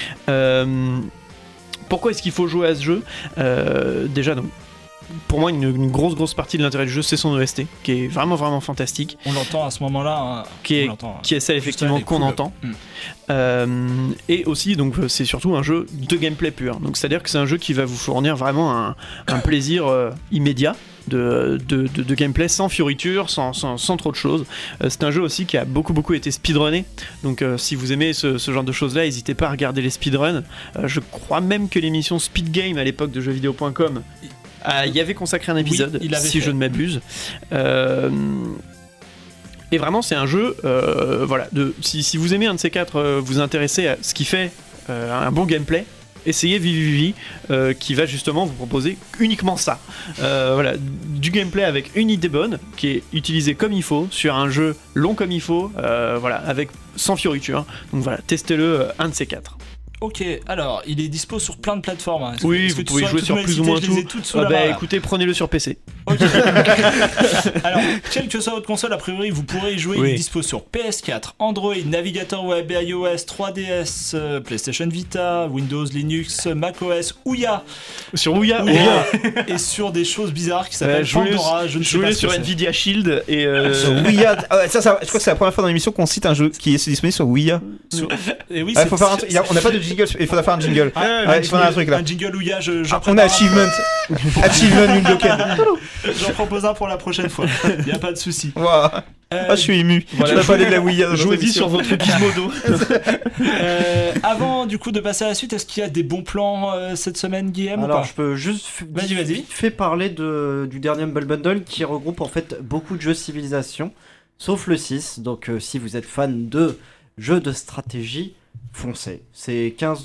S4: Pourquoi est-ce qu'il faut jouer à ce jeu ? Déjà, donc, pour moi, une grosse partie de l'intérêt du jeu, c'est son OST, qui est vraiment fantastique.
S2: On l'entend à ce moment-là. Hein.
S4: Qui est celle effectivement qu'on
S2: cool.
S4: entend. Et aussi, donc, c'est surtout un jeu de gameplay pur. Donc, c'est-à-dire que c'est un jeu qui va vous fournir vraiment un plaisir immédiat. De gameplay sans fioriture, sans trop de choses. C'est un jeu aussi qui a beaucoup été speedrunné. Donc si vous aimez ce genre de choses là, n'hésitez pas à regarder les speedruns. Je crois même que l'émission Speed Game à l'époque de jeuxvideo.com y avait consacré un épisode, si je ne m'abuse. Et vraiment c'est un jeu voilà, si vous aimez un de ces quatre, vous intéressez à ce qui fait un bon gameplay, essayez Vivi, qui va justement vous proposer uniquement ça. Voilà, du gameplay avec une idée bonne, qui est utilisée comme il faut, sur un jeu long comme il faut, voilà, sans fioriture. Donc voilà, testez-le, un de ces quatre.
S2: Ok, alors il est dispo sur plein de plateformes. Hein.
S4: Oui, vous pouvez jouer sur plus ou moins tout. Écoutez, prenez-le sur PC.
S2: Ok. Alors, quelle que soit votre console, a priori, vous pourrez y jouer.
S4: Oui.
S2: Il est dispo sur PS4, Android, navigateur web, iOS, 3DS, PlayStation Vita, Windows, Linux, macOS, Ouya.
S4: Sur Ouya.
S2: Et sur des choses bizarres qui s'appellent Pandora. Je
S4: jouais sur Nvidia Shield et
S6: sur Ouya. Je crois que c'est la première fois dans l'émission qu'on cite un jeu qui est disponible sur Ouya.
S2: Et oui,
S6: faut faire on n'a pas de jingle, il faudra faire un jingle. Il faut un truc là.
S2: Un jingle Ouya,
S6: on a achievement. Achievement unblocked.
S2: J'en propose un pour la prochaine fois. Y a pas de souci.
S6: Wow. Je suis ému.
S4: Voilà,
S6: je vais parler de la Ouya.
S4: Jouez-y sur votre Gizmodo.
S2: Avant du coup de passer à la suite, est-ce qu'il y a des bons plans cette semaine, Guillaume?
S3: Alors
S2: ou pas
S3: je peux juste
S2: Vas-y.
S3: fait parler du dernier Humble Bundle qui regroupe en fait beaucoup de jeux civilisation, sauf le 6. Donc si vous êtes fan de jeux de stratégie, foncez. C'est $15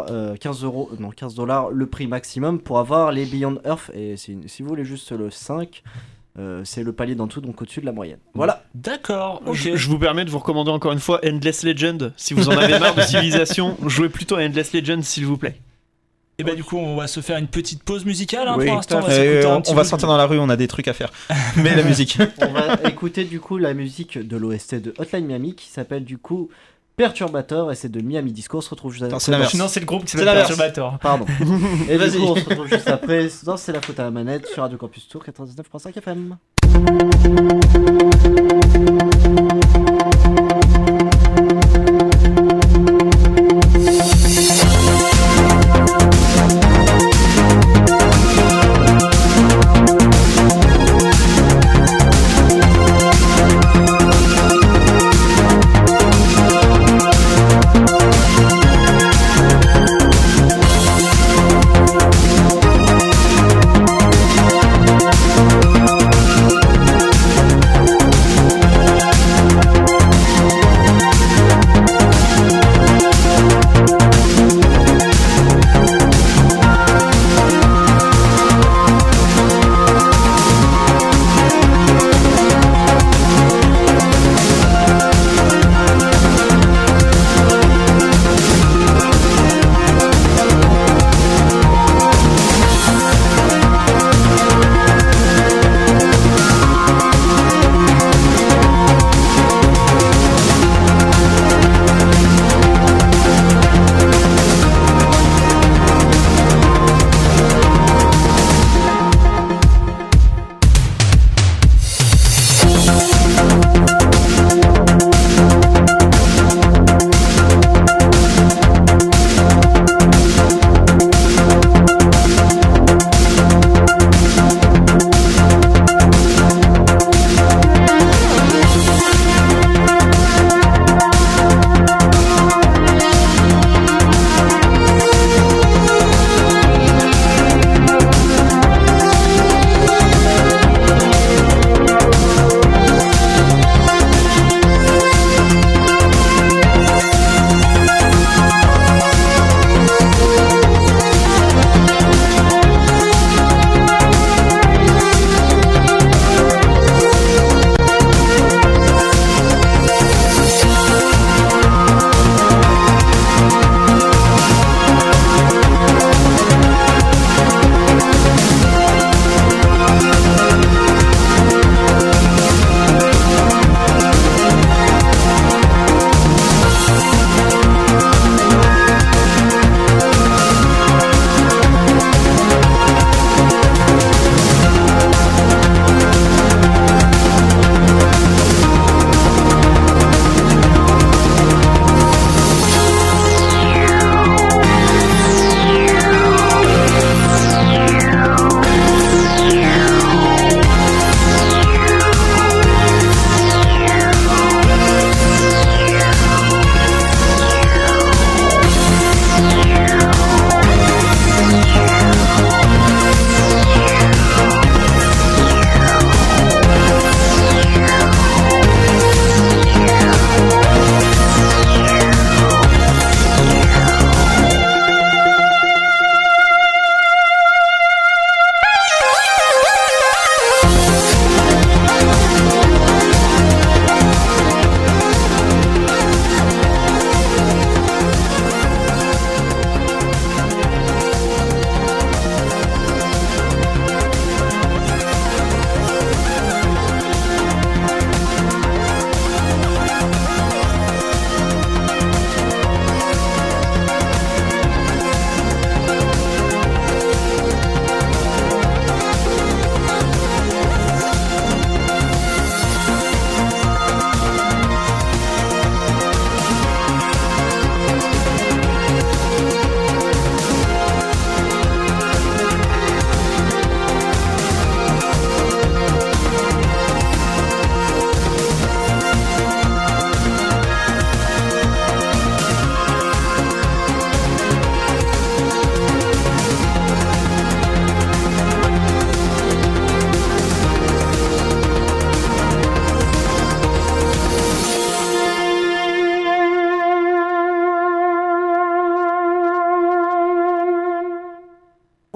S3: le prix maximum pour avoir les Beyond Earth, et si vous voulez juste le 5, c'est le palier d'en dessous, donc au-dessus de la moyenne. Voilà.
S2: D'accord, ok.
S4: Je vous permets de vous recommander encore une fois Endless Legend. Si vous en avez marre de civilisation, jouez plutôt à Endless Legend s'il vous plaît.
S2: Et bah du coup on va se faire une petite pause musicale
S6: Oui,
S2: pour l'instant. On
S6: va sortir dans la rue, on a des trucs à faire. Mais la musique.
S3: On va écouter du coup la musique de l'OST de Hotline Miami qui s'appelle du coup Perturbator, et c'est de Miami Disco. On se retrouve juste après.
S5: Non, c'est le groupe qui s'appelle Perturbator.
S3: Pardon. Et du coup on se retrouve juste après dans C'est la faute à la manette sur Radio Campus Tour 99.5 FM.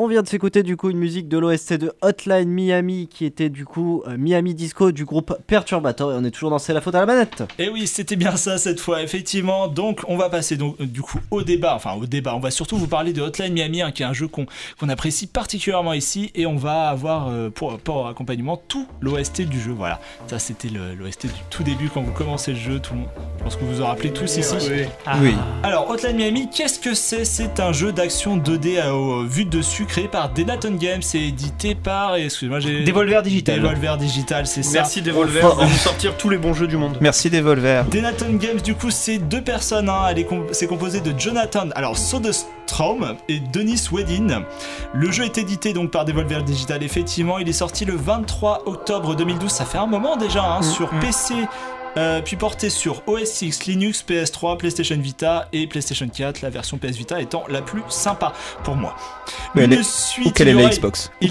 S3: On vient de s'écouter du coup une musique de l'OST de Hotline Miami qui était du coup Miami Disco du groupe Perturbator, et on est toujours dans C'est la faute à la manette.
S2: Et oui, c'était bien ça cette fois, effectivement. Donc on va passer donc du coup au débat. On va surtout vous parler de Hotline Miami, qui est un jeu qu'on apprécie particulièrement ici, et on va avoir pour accompagnement tout l'OST du jeu. Voilà, ça c'était l'OST du tout début quand vous commencez le jeu. Tout le monde, je pense que vous vous en rappelez tous ici.
S6: Oui.
S2: Alors Hotline Miami, qu'est-ce que c'est ? C'est un jeu d'action 2D vue de dessus, créé par Denaton Games et édité par, excusez-moi, j'ai
S5: Devolver Digital.
S2: Devolver Digital, c'est ça.
S4: Merci Devolver de nous sortir tous les bons jeux du monde.
S6: Merci Devolver.
S2: Denaton Games, du coup, c'est deux personnes. C'est composé de Jonathan Soderstrom et Denis Wedin. Le jeu est édité donc par Devolver Digital. Effectivement, il est sorti le 23 octobre 2012. Ça fait un moment déjà sur PC. Puis porté sur OS X, Linux, PS3, PlayStation Vita et PlayStation 4, la version PS Vita étant la plus sympa pour moi. Une suite,
S6: quelle est la Xbox
S2: il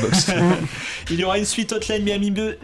S2: y aura une suite Hotline Miami 2,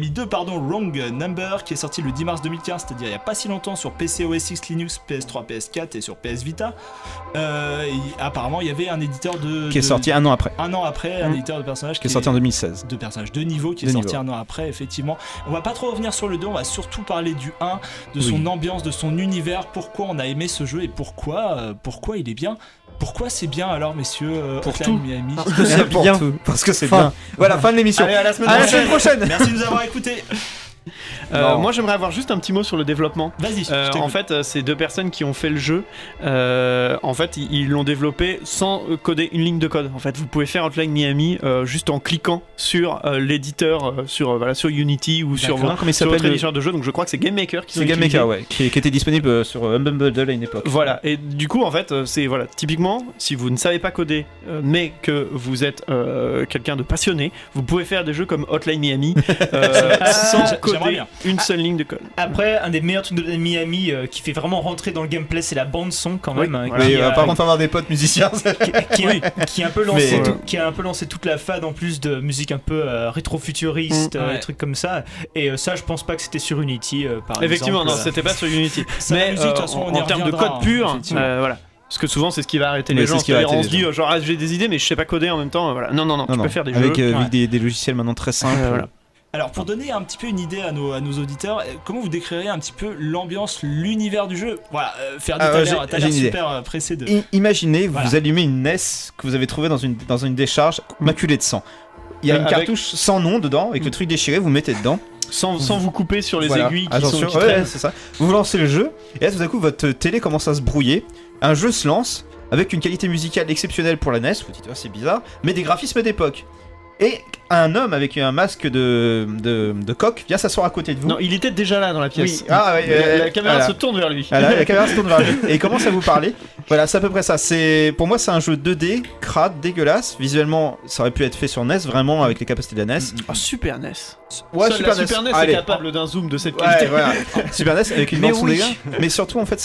S2: Wrong Number, qui est sortie le 10 mars 2015, c'est-à-dire il n'y a pas si longtemps, sur PC, OS X, Linux, PS3, PS4 et sur PS Vita. Apparemment, il y avait un éditeur
S6: qui est sorti un an après.
S2: Un an après, un éditeur de personnages
S6: qui est sorti en 2016.
S2: De personnages de niveau qui est sorti un an après, effectivement. On va pas trop revenir sur le 2, on va surtout parler du 1, de son ambiance, de son univers, pourquoi on a aimé ce jeu et pourquoi il est bien. Pourquoi c'est bien alors, messieurs,
S6: pour
S2: Hotline
S6: tout.
S2: Miami.
S6: Parce que c'est bien. Parce que c'est bien. Voilà, fin de l'émission.
S4: Allez, à la semaine
S6: prochaine.
S2: Merci de nous avoir écoutés.
S4: Moi j'aimerais avoir juste un petit mot sur le développement.
S2: Vas-y.
S4: En fait, ces deux personnes qui ont fait le jeu, en fait, ils l'ont développé sans coder une ligne de code. En fait, vous pouvez faire Hotline Miami juste en cliquant sur l'éditeur, sur Unity ou sur votre éditeur de jeu. Donc je crois que c'est GameMaker qui
S6: était disponible sur Humble Bundle à une époque.
S4: Voilà. Et du coup, en fait, c'est typiquement, si vous ne savez pas coder, mais que vous êtes quelqu'un de passionné, vous pouvez faire des jeux comme Hotline Miami sans coder une seule ligne de code.
S5: Après, un des meilleurs trucs de Miami qui fait vraiment rentrer dans le gameplay, c'est la bande son quand même.
S6: Par contre, avoir des potes musiciens,
S5: qui a un peu lancé toute la fade en plus de musique un peu rétro-futuriste, des trucs comme ça. Et ça, je pense pas que c'était sur Unity.
S4: Effectivement, non, c'était pas sur Unity. Mais en termes de code pur, voilà. Parce que souvent c'est ce qui va arrêter les gens. On se dit genre j'ai des idées mais je sais pas coder en même temps. Voilà. Non, tu peux faire des jeux
S6: avec des logiciels maintenant très simples.
S4: Voilà.
S2: Alors pour donner un petit peu une idée à nos auditeurs, comment vous décrirez un petit peu l'ambiance, l'univers du jeu ? Voilà, t'as l'air super pressé de...
S6: Imaginez, vous allumez une NES que vous avez trouvée dans une décharge maculée de sang. Il y a une cartouche sans nom dedans, avec le truc déchiré, vous mettez dedans.
S4: Sans vous couper sur les aiguilles qui
S6: traînent. C'est ça. Vous lancez le jeu, et là tout à coup votre télé commence à se brouiller. Un jeu se lance, avec une qualité musicale exceptionnelle pour la NES, vous dites c'est bizarre, mais des graphismes d'époque. Et un homme avec un masque de coq vient s'asseoir à côté de vous.
S4: Non, il était déjà là dans la pièce.
S6: Oui.
S4: La caméra se tourne vers lui.
S6: Voilà, la caméra se tourne vers lui. Et il commence à vous parler. Voilà, c'est à peu près ça. Pour moi, c'est un jeu 2D, crade, dégueulasse. Visuellement, ça aurait pu être fait sur NES, vraiment, avec les capacités de la NES.
S4: Super NES.
S6: Ouais,
S4: Super NES est capable d'un zoom de cette qualité.
S6: Voilà. Super NES avec une bande son dégâts. Mais surtout, en fait,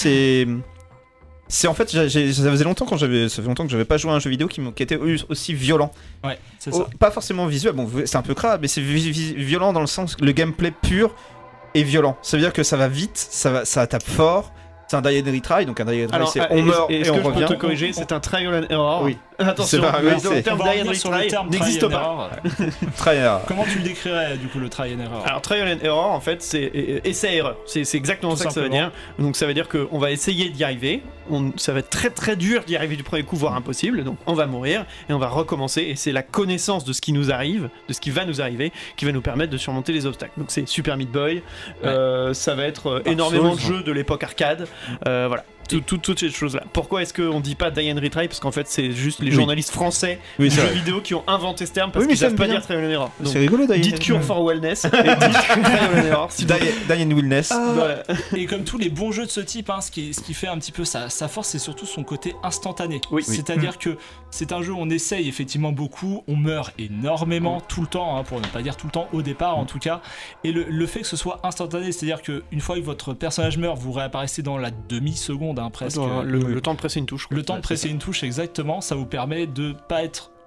S6: ça faisait longtemps ça fait longtemps que j'avais pas joué à un jeu vidéo qui était aussi violent.
S2: Ouais, c'est ça.
S6: Pas forcément visuel, bon, c'est un peu crade, mais c'est violent dans le sens que le gameplay pur est violent. Ça veut dire que ça va vite, ça tape fort. C'est un die and retry, donc un die and retry, c'est on meurt et on revient.
S4: Je peux te corriger, c'est un trial and error.
S6: Oui.
S4: Attention, le terme die and retry n'existe pas.
S2: Comment tu le décrirais du coup, le try and error ?
S4: Alors trial and error, en fait, c'est essai-erreur. C'est exactement ça que ça veut dire. Donc ça veut dire qu'on va essayer d'y arriver. Ça va être très très dur d'y arriver du premier coup, voire impossible. Donc on va mourir et on va recommencer. Et c'est la connaissance de ce qui nous arrive, de ce qui va nous arriver, qui va nous permettre de surmonter les obstacles. Donc c'est Super Meat Boy. Ça va être énormément de jeux de l'époque arcade. Voilà. Toutes ces choses-là. Pourquoi est-ce qu'on dit pas die and retry ? Parce qu'en fait, c'est juste les journalistes français de jeux vidéo qui ont inventé ce terme parce qu'ils savent pas dire trial and error.
S6: C'est rigolo d'ailleurs.
S4: Dites cure for wellness et dites trial and error.
S6: Die and wellness.
S2: Et comme tous les bons jeux de ce type, ce qui fait un petit peu sa force, c'est surtout son côté instantané. C'est-à-dire que c'est un jeu où on essaye effectivement beaucoup, on meurt énormément tout le temps, pour ne pas dire tout le temps au départ en tout cas. Et le fait que ce soit instantané, c'est-à-dire qu'une fois que votre personnage meurt, vous réapparaissez dans la demi-seconde. Presque.
S4: Le temps de presser une touche.
S2: Le temps de presser une touche, exactement. Ça vous permet de pas être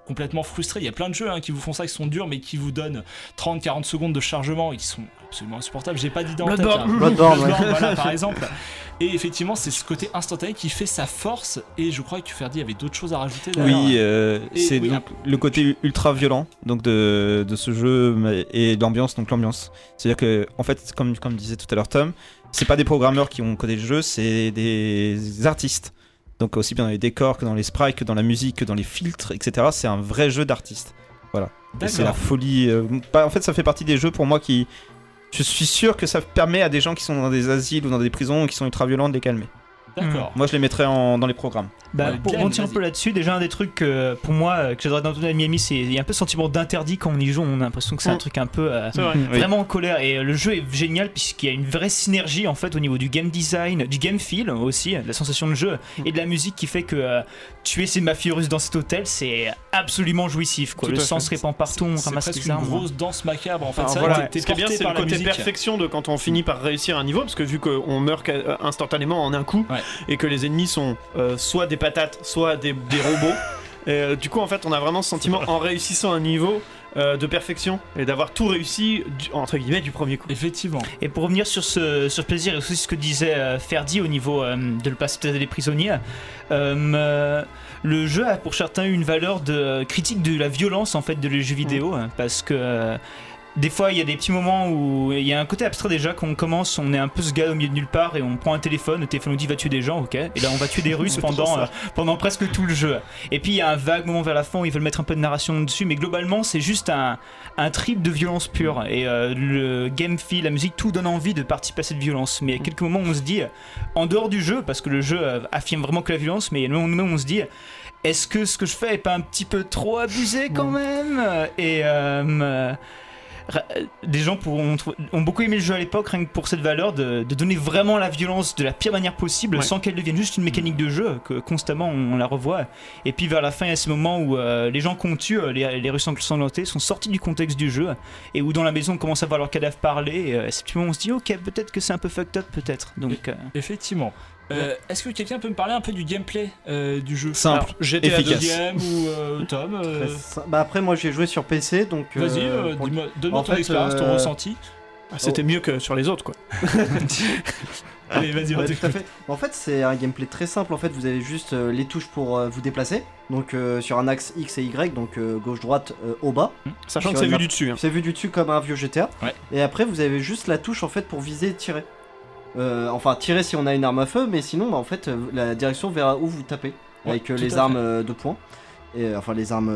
S2: complètement frustré. Il y a plein de jeux qui vous font ça, qui sont durs, mais qui vous donnent 30-40 secondes de chargement et qui sont absolument insupportables. J'ai pas d'idée en tête.
S3: Bloodborne, ouais.
S2: Voilà, par exemple. Et effectivement, c'est ce côté instantané qui fait sa force. Et je crois que Ferdi avait d'autres choses à rajouter.
S6: Oui, c'est
S2: oui,
S6: donc le côté ultra violent donc de ce jeu et l'ambiance. Donc l'ambiance, c'est-à-dire que en fait, comme disait tout à l'heure Tom, c'est pas des programmeurs qui ont codé le jeu, c'est des artistes. Donc aussi bien dans les décors que dans les sprites, que dans la musique, que dans les filtres, etc. C'est un vrai jeu d'artiste. Voilà. Et c'est la folie. En fait, ça fait partie des jeux pour moi qui. Je suis sûr que ça permet à des gens qui sont dans des asiles ou dans des prisons qui sont ultra violents de les calmer.
S2: D'accord.
S6: Moi, je les mettrais dans les programmes.
S5: Bah,
S2: Ouais,
S5: pour
S2: Glenn,
S5: mentir un
S2: vas-y.
S5: peu là-dessus, déjà un des trucs pour moi que j'adorais dans Hotline Miami, c'est il y a un peu ce sentiment d'interdit quand on y joue. On a l'impression que c'est un truc un peu
S4: C'est vrai.
S6: Oui.
S5: vraiment en colère. Et le jeu est génial puisqu'il y a une vraie synergie en fait au niveau du game design, du game feel aussi, de la sensation de jeu et de la musique qui fait que tuer ces mafieux russes dans cet hôtel, c'est absolument jouissif. Quoi.
S4: Tout
S5: Le
S4: à
S5: sang
S4: fait.
S5: se répand partout, on
S2: C'est
S5: ramasse
S2: presque
S5: les
S2: une
S5: armes.
S2: grosse danse macabre en fait.
S4: Alors
S2: C'est
S4: voilà,
S2: vrai que t'es
S4: ce qui est bien,
S2: porté
S4: c'est
S2: par
S4: le
S2: la
S4: côté
S2: musique.
S4: perfection de quand on finit par réussir un niveau, parce que vu qu'on meurt instantanément en un coup,
S2: Ouais.
S4: et que les ennemis sont soit des patates, soit des robots, du coup en fait on a vraiment ce sentiment en réussissant un niveau de perfection et d'avoir tout réussi entre guillemets du premier coup.
S2: Effectivement.
S5: Et pour revenir sur ce plaisir et aussi ce que disait Ferdi au niveau de le passer des prisonniers, le jeu a pour certains eu une valeur de critique de la violence en fait de les jeux vidéo parce que des fois il y a des petits moments où il y a un côté abstrait déjà quand on commence, on est un peu ce gars au milieu de nulle part et on prend un téléphone, le téléphone nous dit va tuer des gens, ok, et là on va tuer des Russes pendant presque tout le jeu. Et puis il y a un vague moment vers la fin où ils veulent mettre un peu de narration dessus, mais globalement c'est juste un trip de violence pure et le game feel, la musique, tout donne envie de participer à cette violence. Mais il y a quelques moments où on se dit, en dehors du jeu, parce que le jeu affirme vraiment que la violence, mais il y a des moments où on se dit est-ce que ce que je fais est pas un petit peu trop abusé quand même. Et des gens ont beaucoup aimé le jeu à l'époque rien que pour cette valeur de donner vraiment la violence de la pire manière possible sans qu'elle devienne juste une mécanique de jeu, que constamment on la revoit. Et puis vers la fin il y a ce moment où les gens qu'on tue, les Russes ensanglantés, sont sortis du contexte du jeu et où dans la maison on commence à voir leurs cadavres parler et à ce petit moment on se dit ok, peut-être que c'est un peu fucked up peut-être. Donc
S2: Effectivement. Est-ce que quelqu'un peut me parler un peu du gameplay du jeu?
S6: Simple,
S4: Alors, GTA
S6: efficace.
S2: Game ou Tom
S3: Bah après moi j'ai joué sur PC donc
S2: Vas-y,
S3: pour-
S2: donne-moi
S3: en
S2: ton
S3: fait,
S2: expérience, ton ressenti.
S4: C'était mieux que sur les autres quoi.
S2: Allez, vas-y, on
S3: Ouais,
S2: t'écoute.
S3: tout à fait. En fait, c'est un gameplay très simple. En fait, vous avez juste les touches pour vous déplacer. Donc, sur un axe X et Y, donc gauche-droite, haut bas.
S4: Sachant que
S3: Sur
S4: c'est
S3: une
S4: vu
S3: map.
S4: du dessus. Hein.
S3: C'est vu du dessus comme un vieux GTA.
S2: Ouais.
S3: Et après, vous avez juste la touche en fait pour viser et tirer. Enfin, tirer si on a une arme à feu, mais sinon, bah, en fait, la direction vers où vous tapez.
S2: Ouais,
S3: Avec
S2: tout
S3: les
S2: à
S3: armes de poing. Et enfin, les armes.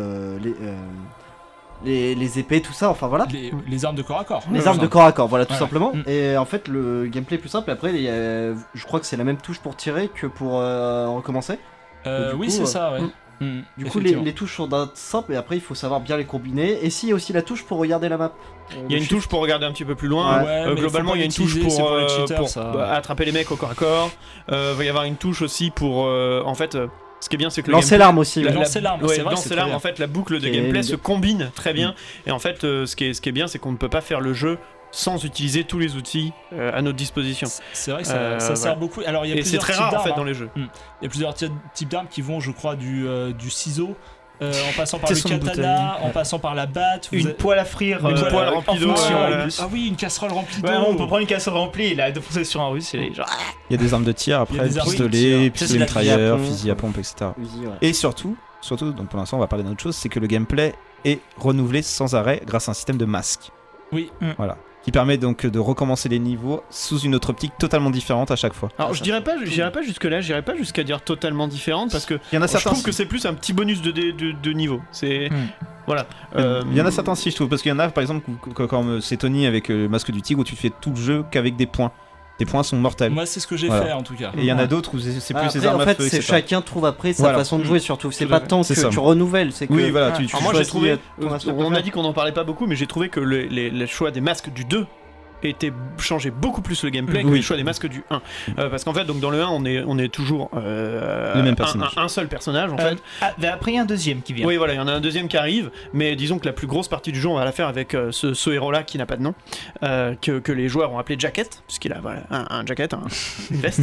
S3: Les épées, tout ça, enfin voilà.
S2: Les armes de corps à corps.
S3: Les armes de corps à corps, voilà, tout
S2: Ouais,
S3: simplement.
S2: ouais.
S3: Et en fait, le gameplay est plus simple. Après, je crois que c'est la même touche pour tirer que pour recommencer. Du
S2: Oui,
S3: coup,
S2: c'est ça, ouais.
S3: Du coup,
S2: Effectivement.
S3: les touches sont d'un simple et après, il faut savoir bien les combiner. Et si, il y a aussi la touche pour regarder la map.
S4: Il y a une touche pour regarder un petit peu plus loin.
S2: Ouais, mais
S4: Globalement,
S2: faut pas
S4: il y a une touche
S2: l'utiliser, c'est pour les
S4: pour,
S2: cheaters, ça.
S4: attraper les mecs au corps à corps. Va y avoir une touche aussi pour. En fait, ce qui est bien, c'est que le
S3: lancer
S4: gameplay-
S3: l'arme aussi.
S2: La
S3: ouais.
S2: lancer l'arme,
S4: Ouais,
S2: c'est vrai que
S4: lancer
S2: c'est très
S4: l'arme,
S2: bien.
S4: en fait, la boucle de
S3: Qui est
S4: gameplay
S3: une-
S4: se combine très bien. Et en fait, ce qui est bien, c'est qu'on ne peut pas faire le jeu sans utiliser tous les outils à notre disposition.
S2: C'est vrai que ça sert beaucoup. Alors, il y a
S4: Et c'est
S2: plusieurs
S4: très
S2: types
S4: rare en
S2: d'armes,
S4: fait
S2: hein.
S4: dans les jeux.
S2: Il y a plusieurs types d'armes qui vont, je crois, du ciseau, en passant par le
S5: Tesson de
S2: katana, en passant par la batte. vous
S5: une
S2: avez-
S5: poêle à frire,
S4: Une poêle remplie
S5: en
S4: d'eau,
S5: fonction,
S4: ouais,
S5: en
S4: ouais.
S5: plus.
S2: Ah oui, une casserole remplie d'eau.
S5: Ouais, on peut prendre une casserole remplie et la défoncer sur un russe et genre
S6: Il y a des armes de tir
S2: Il y a
S6: après,
S2: des armes de
S6: pistolets,
S2: tir.
S5: Ça, c'est
S6: pistolets
S5: la
S6: mitrailleurs,
S3: fusil à pompe.
S6: fusil à pompe, etc.
S3: Uzi, ouais.
S6: Et surtout, donc pour l'instant on va parler d'autre chose, c'est que le gameplay est renouvelé sans arrêt grâce à un système de masque.
S2: Oui.
S6: Voilà. Qui permet donc de recommencer les niveaux sous une autre optique totalement différente à chaque fois.
S4: Alors, j'irai pas jusque là, j'irai pas jusqu'à dire totalement différente parce que
S6: Il y en a
S4: je
S6: certains.
S4: trouve que c'est plus un petit bonus de niveau. C'est voilà.
S6: Il y en a certains si je trouve, parce qu'il y en a par exemple comme c'est Tony avec le masque du tigre où tu fais tout le jeu qu'avec des points. Les points sont mortels.
S2: Moi, c'est ce que j'ai
S6: Voilà.
S2: fait en tout cas.
S6: Et il y en a d'autres où c'est plus
S3: Après,
S6: ces armes
S3: en
S6: à
S3: fait,
S6: feu,
S3: c'est
S6: etc.
S3: chacun trouve après sa
S6: Voilà.
S3: façon de jouer surtout. C'est
S4: Tout
S3: pas
S4: à fait.
S3: tant
S6: C'est
S3: que
S6: ça.
S3: tu renouvelles, c'est que.
S6: Oui, voilà, tu
S4: Alors moi j'ai
S3: choisis,
S4: trouvé,
S3: ton masque
S4: on a
S3: préféré.
S4: dit qu'on en parlait pas beaucoup, mais j'ai trouvé que le choix des masques du 2 changeait beaucoup plus le gameplay que les choix des masques du 1. Parce qu'en fait, donc dans le 1, on est toujours
S6: le même personnage.
S4: Un seul personnage en fait.
S5: Mais après il y a un deuxième qui vient.
S4: Oui, voilà, il y en a un deuxième qui arrive, mais disons que la plus grosse partie du jeu, on va la faire avec ce héros-là qui n'a pas de nom, que les joueurs ont appelé Jacket, puisqu'il a voilà, un jacket, une veste.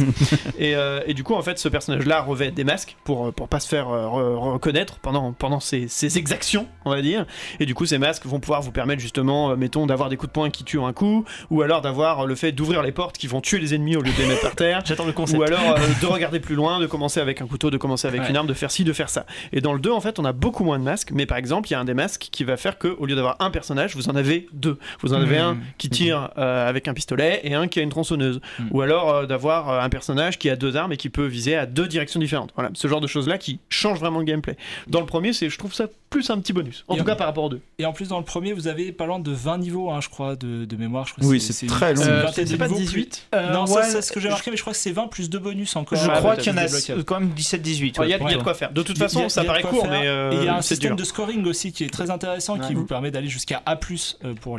S4: et du coup, en fait, ce personnage-là revêt des masques pour pas se faire reconnaître pendant ses exactions, on va dire. Et du coup, ces masques vont pouvoir vous permettre justement, mettons, d'avoir des coups de poing qui tuent un coup, ou alors d'avoir le fait d'ouvrir les portes qui vont tuer les ennemis au lieu de les mettre par terre.
S5: J'attends le concept.
S4: Ou alors de regarder plus loin, de commencer avec un couteau, de commencer avec une arme, de faire ci, de faire ça. Et dans le 2, en fait, on a beaucoup moins de masques, mais par exemple, il y a un des masques qui va faire qu'au lieu d'avoir un personnage, vous en avez deux. Vous en avez un qui tire avec un pistolet et un qui a une tronçonneuse. Ou alors d'avoir un personnage qui a deux armes et qui peut viser à deux directions différentes. Voilà, ce genre de choses-là qui change vraiment le gameplay. Dans le premier, je trouve ça plus un petit bonus. En tout cas, par rapport aux deux.
S2: Et en plus, dans le premier, vous avez pas loin de 20 niveaux, je crois, de mémoire. Je crois
S6: oui, c'est très long.
S2: C'est
S4: pas 18
S2: non, ça, c'est ce que j'ai marqué, mais je crois que c'est 20 plus 2 bonus encore.
S5: Je crois qu'il y en a quand même 17-18.
S4: Il y a de quoi faire. De toute façon, ça paraît court, mais
S2: il y a un système de scoring aussi qui est très intéressant, qui vous permet d'aller jusqu'à A+, pour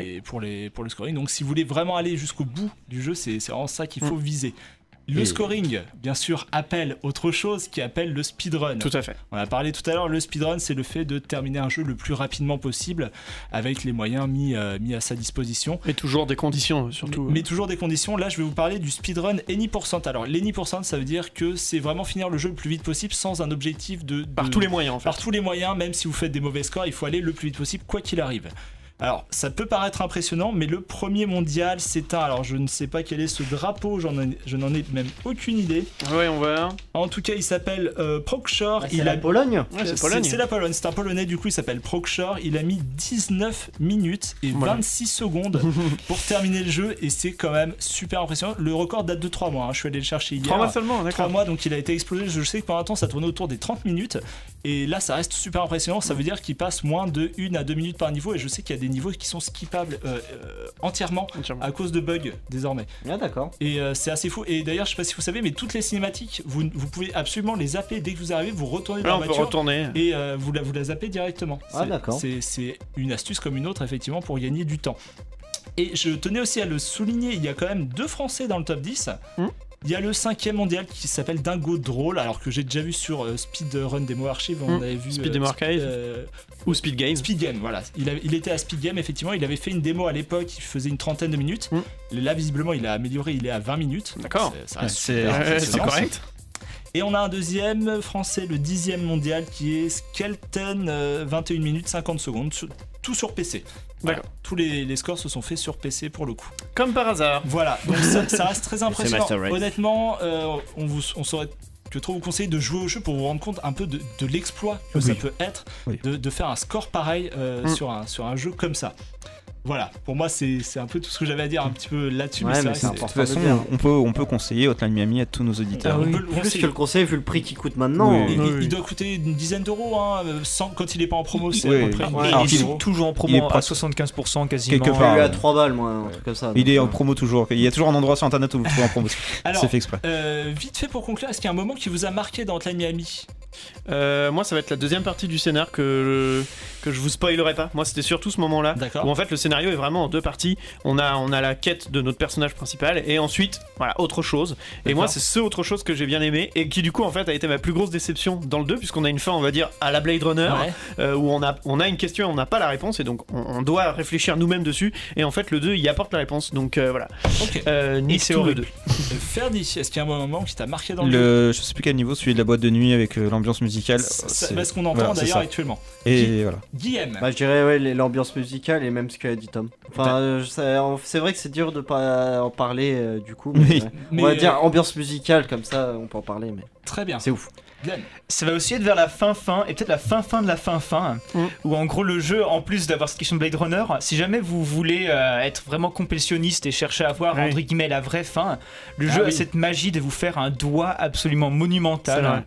S2: le scoring. Donc, si vous voulez vraiment aller jusqu'au bout du jeu, c'est vraiment ça qu'il faut viser. Le scoring, bien sûr, appelle autre chose qui appelle le speedrun.
S4: Tout à fait.
S2: On a parlé tout à l'heure, le speedrun, c'est le fait de terminer un jeu le plus rapidement possible avec les moyens mis à sa disposition.
S4: Et toujours des conditions, surtout.
S2: Mais toujours des conditions. Là, je vais vous parler du speedrun Any%. Alors, l'Any%, ça veut dire que c'est vraiment finir le jeu le plus vite possible sans un objectif
S4: Par tous les moyens, en fait.
S2: Par tous les moyens, même si vous faites des mauvais scores, il faut aller le plus vite possible, quoi qu'il arrive. Alors, ça peut paraître impressionnant, mais le premier mondial s'éteint. Alors, je ne sais pas quel est ce drapeau, je n'en ai même aucune idée.
S4: Ouais, on va.
S2: En tout cas, il s'appelle Prokshor.
S3: C'est la Pologne.
S4: Ouais, c'est Pologne.
S2: C'est la Pologne, c'est un Polonais, du coup, il s'appelle Prokshor. Il a mis 19 minutes et 26 secondes pour terminer le jeu, et c'est quand même super impressionnant. Le record date de 3 mois, je suis allé le chercher hier.
S4: 3 mois seulement, d'accord.
S2: 3 mois, donc il a été explosé. Je sais que pendant un temps, ça tournait autour des 30 minutes, et là, ça reste super impressionnant. Ça veut dire qu'il passe moins de 1 à 2 minutes par niveau, et je sais qu'il y a des niveaux qui sont skippables entièrement à cause de bugs désormais.
S3: Ah d'accord.
S2: Et c'est assez fou. Et d'ailleurs, je sais pas si vous savez, mais toutes les cinématiques, vous pouvez absolument les zapper dès que vous arrivez, vous retournez dans la voiture.
S4: On peut retourner.
S2: Et vous la zappez directement.
S3: Ah d'accord.
S2: C'est une astuce comme une autre, effectivement, pour gagner du temps. Et je tenais aussi à le souligner, il y a quand même 2 Français dans le top 10. Il y a le 5e mondial qui s'appelle Dingo Drôle, alors que j'ai déjà vu sur Speedrun Demo Archive, on avait vu
S4: Speed Demo Archive ou Speed Game.
S2: Speed Game, voilà. Il était à Speed Game, effectivement, il avait fait une démo à l'époque, il faisait une trentaine de minutes. Là, visiblement, il a amélioré, il est à 20 minutes.
S4: D'accord.
S2: C'est
S4: correct.
S2: Et on a un deuxième français, le 10e mondial, qui est Skelton, 21 minutes 50 secondes, tout sur PC. D'accord. Tous les scores se sont faits sur PC pour le coup.
S4: Comme par hasard.
S2: Voilà, donc ça reste très impressionnant. Honnêtement, on saurait que trop vous conseiller de jouer au jeu pour vous rendre compte un peu de l'exploit que ça peut être de faire un score pareil sur un jeu comme ça. Voilà, pour moi c'est un peu tout ce que j'avais à dire un petit peu là-dessus.
S3: Ouais,
S2: mais
S3: de
S6: toute façon, on peut conseiller Hotline Miami à tous nos auditeurs.
S3: Plus que le conseil, vu le prix qui coûte maintenant.
S2: Il doit coûter une dizaine d'euros, quand il est pas en promo, c'est à peu près.
S5: Il est toujours en promo à 75% quasiment.
S6: Quelque part.
S3: Il est à 3 balles, moi, un truc comme ça.
S6: Il est en promo toujours. Il y a toujours un endroit sur internet où vous le trouvez en promo.
S2: Alors,
S6: c'est fait exprès.
S2: Vite fait pour conclure, est-ce qu'il y a un moment qui vous a marqué dans Hotline Miami ?
S4: Moi, ça va être la deuxième partie du scénar que je vous spoilerai pas. Moi, c'était surtout ce moment-là où en fait le scénario est vraiment en 2 parties. On a la quête de notre personnage principal et ensuite autre chose. Et moi, c'est ce autre chose que j'ai bien aimé et qui du coup en fait a été ma plus grosse déception dans le 2, puisqu'on a une fin, on va dire, à la Blade Runner, où on a une question et on n'a pas la réponse, et donc on doit réfléchir nous-mêmes dessus. Et en fait, le 2 il apporte la réponse. Donc voilà. Nice c'est le 2.
S2: Ferdi, est-ce qu'il y a un moment qui t'a marqué dans le 2 ?
S6: Je sais plus quel niveau, celui de la boîte de nuit avec l'ambiance musicale.
S2: C'est ce qu'on entend d'ailleurs actuellement.
S6: Et voilà.
S2: Guillaume.
S3: Je dirais l'ambiance musicale et même ce qu'a dit Tom. Enfin, c'est vrai que c'est dur de pas en parler du coup. Mais on va dire ambiance musicale, comme ça on peut en parler. Mais
S2: très bien.
S3: C'est ouf.
S5: Ça va aussi être vers la fin et peut-être la fin de la fin où en gros le jeu, en plus d'avoir cette question de Blade Runner, si jamais vous voulez être vraiment complétionniste et chercher à voir entre guillemets la vraie fin, le jeu a cette magie de vous faire un doigt absolument monumental.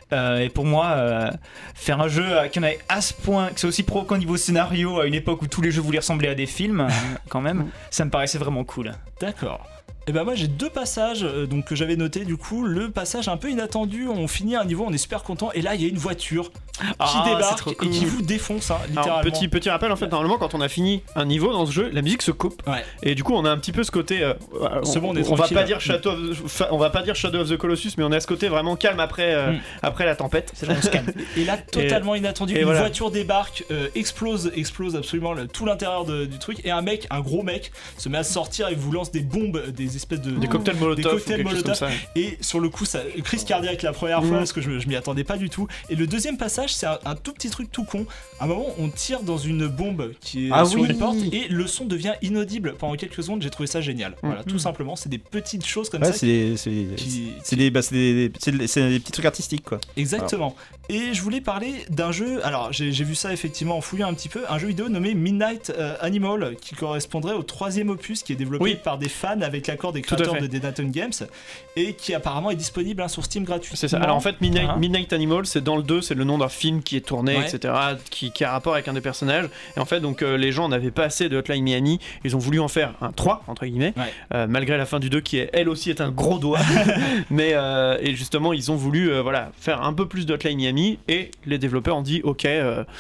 S5: Et pour moi, faire un jeu qui en ait à ce point, que c'est aussi pro qu'au niveau scénario, à une époque où tous les jeux voulaient ressembler à des films, quand même, ça me paraissait vraiment cool.
S2: D'accord. Et ben moi j'ai 2 passages que j'avais notés du coup. Le passage un peu inattendu, on finit un niveau, on est super content, et là il y a une voiture
S4: c'est
S2: débarque
S4: trop
S2: et
S4: cool.
S2: qui vous défonce, hein,
S4: Alors,
S2: littéralement.
S4: petit rappel, en fait, normalement, quand on a fini un niveau dans ce jeu, la musique se coupe.
S2: Ouais.
S4: Et du coup, on a un petit peu ce côté.
S2: C'est bon, on est
S4: va
S2: tranquille.
S4: pas dire on va pas dire Shadow of the Colossus, mais on a ce côté vraiment calme après la tempête.
S5: C'est bon, on se calme.
S2: Et là, totalement inattendu,
S4: et
S2: une
S4: voilà.
S2: voiture débarque, explose absolument tout l'intérieur du truc, et un gros mec, se met à sortir et vous lance des bombes, des espèces de...
S4: Des cocktails Molotov.
S2: Des cocktails
S4: ou quelque chose
S2: Molotov.
S4: comme ça.
S2: Et sur le coup, ça crise cardiaque la première fois parce que je m'y attendais pas du tout. Et le deuxième passage, c'est un tout petit truc tout con. À un moment, on tire dans une bombe qui est sur une porte et le son devient inaudible pendant quelques secondes. J'ai trouvé ça génial. Voilà, tout simplement. C'est des petites choses comme
S6: Ouais,
S2: ça.
S6: c'est des petits trucs artistiques, quoi.
S2: Exactement. Et je voulais parler d'un jeu, alors j'ai vu ça effectivement en fouillant un petit peu, un jeu vidéo nommé Midnight Animal qui correspondrait au 3e opus qui est développé par des fans avec l'accord des créateurs de Denaton Games et qui apparemment est disponible sur Steam gratuitement.
S4: C'est ça. Alors en fait, Midnight Animal, c'est dans le 2, c'est le nom d'un film qui est tourné, etc., qui a rapport avec un des personnages. Et en fait, donc les gens n'avaient pas assez de Hotline Miami, ils ont voulu en faire un 3, entre guillemets, malgré la fin du 2 qui elle aussi est un gros doigt. Mais et justement, ils ont voulu faire un peu plus de Hotline Miami. Et les développeurs ont dit ok,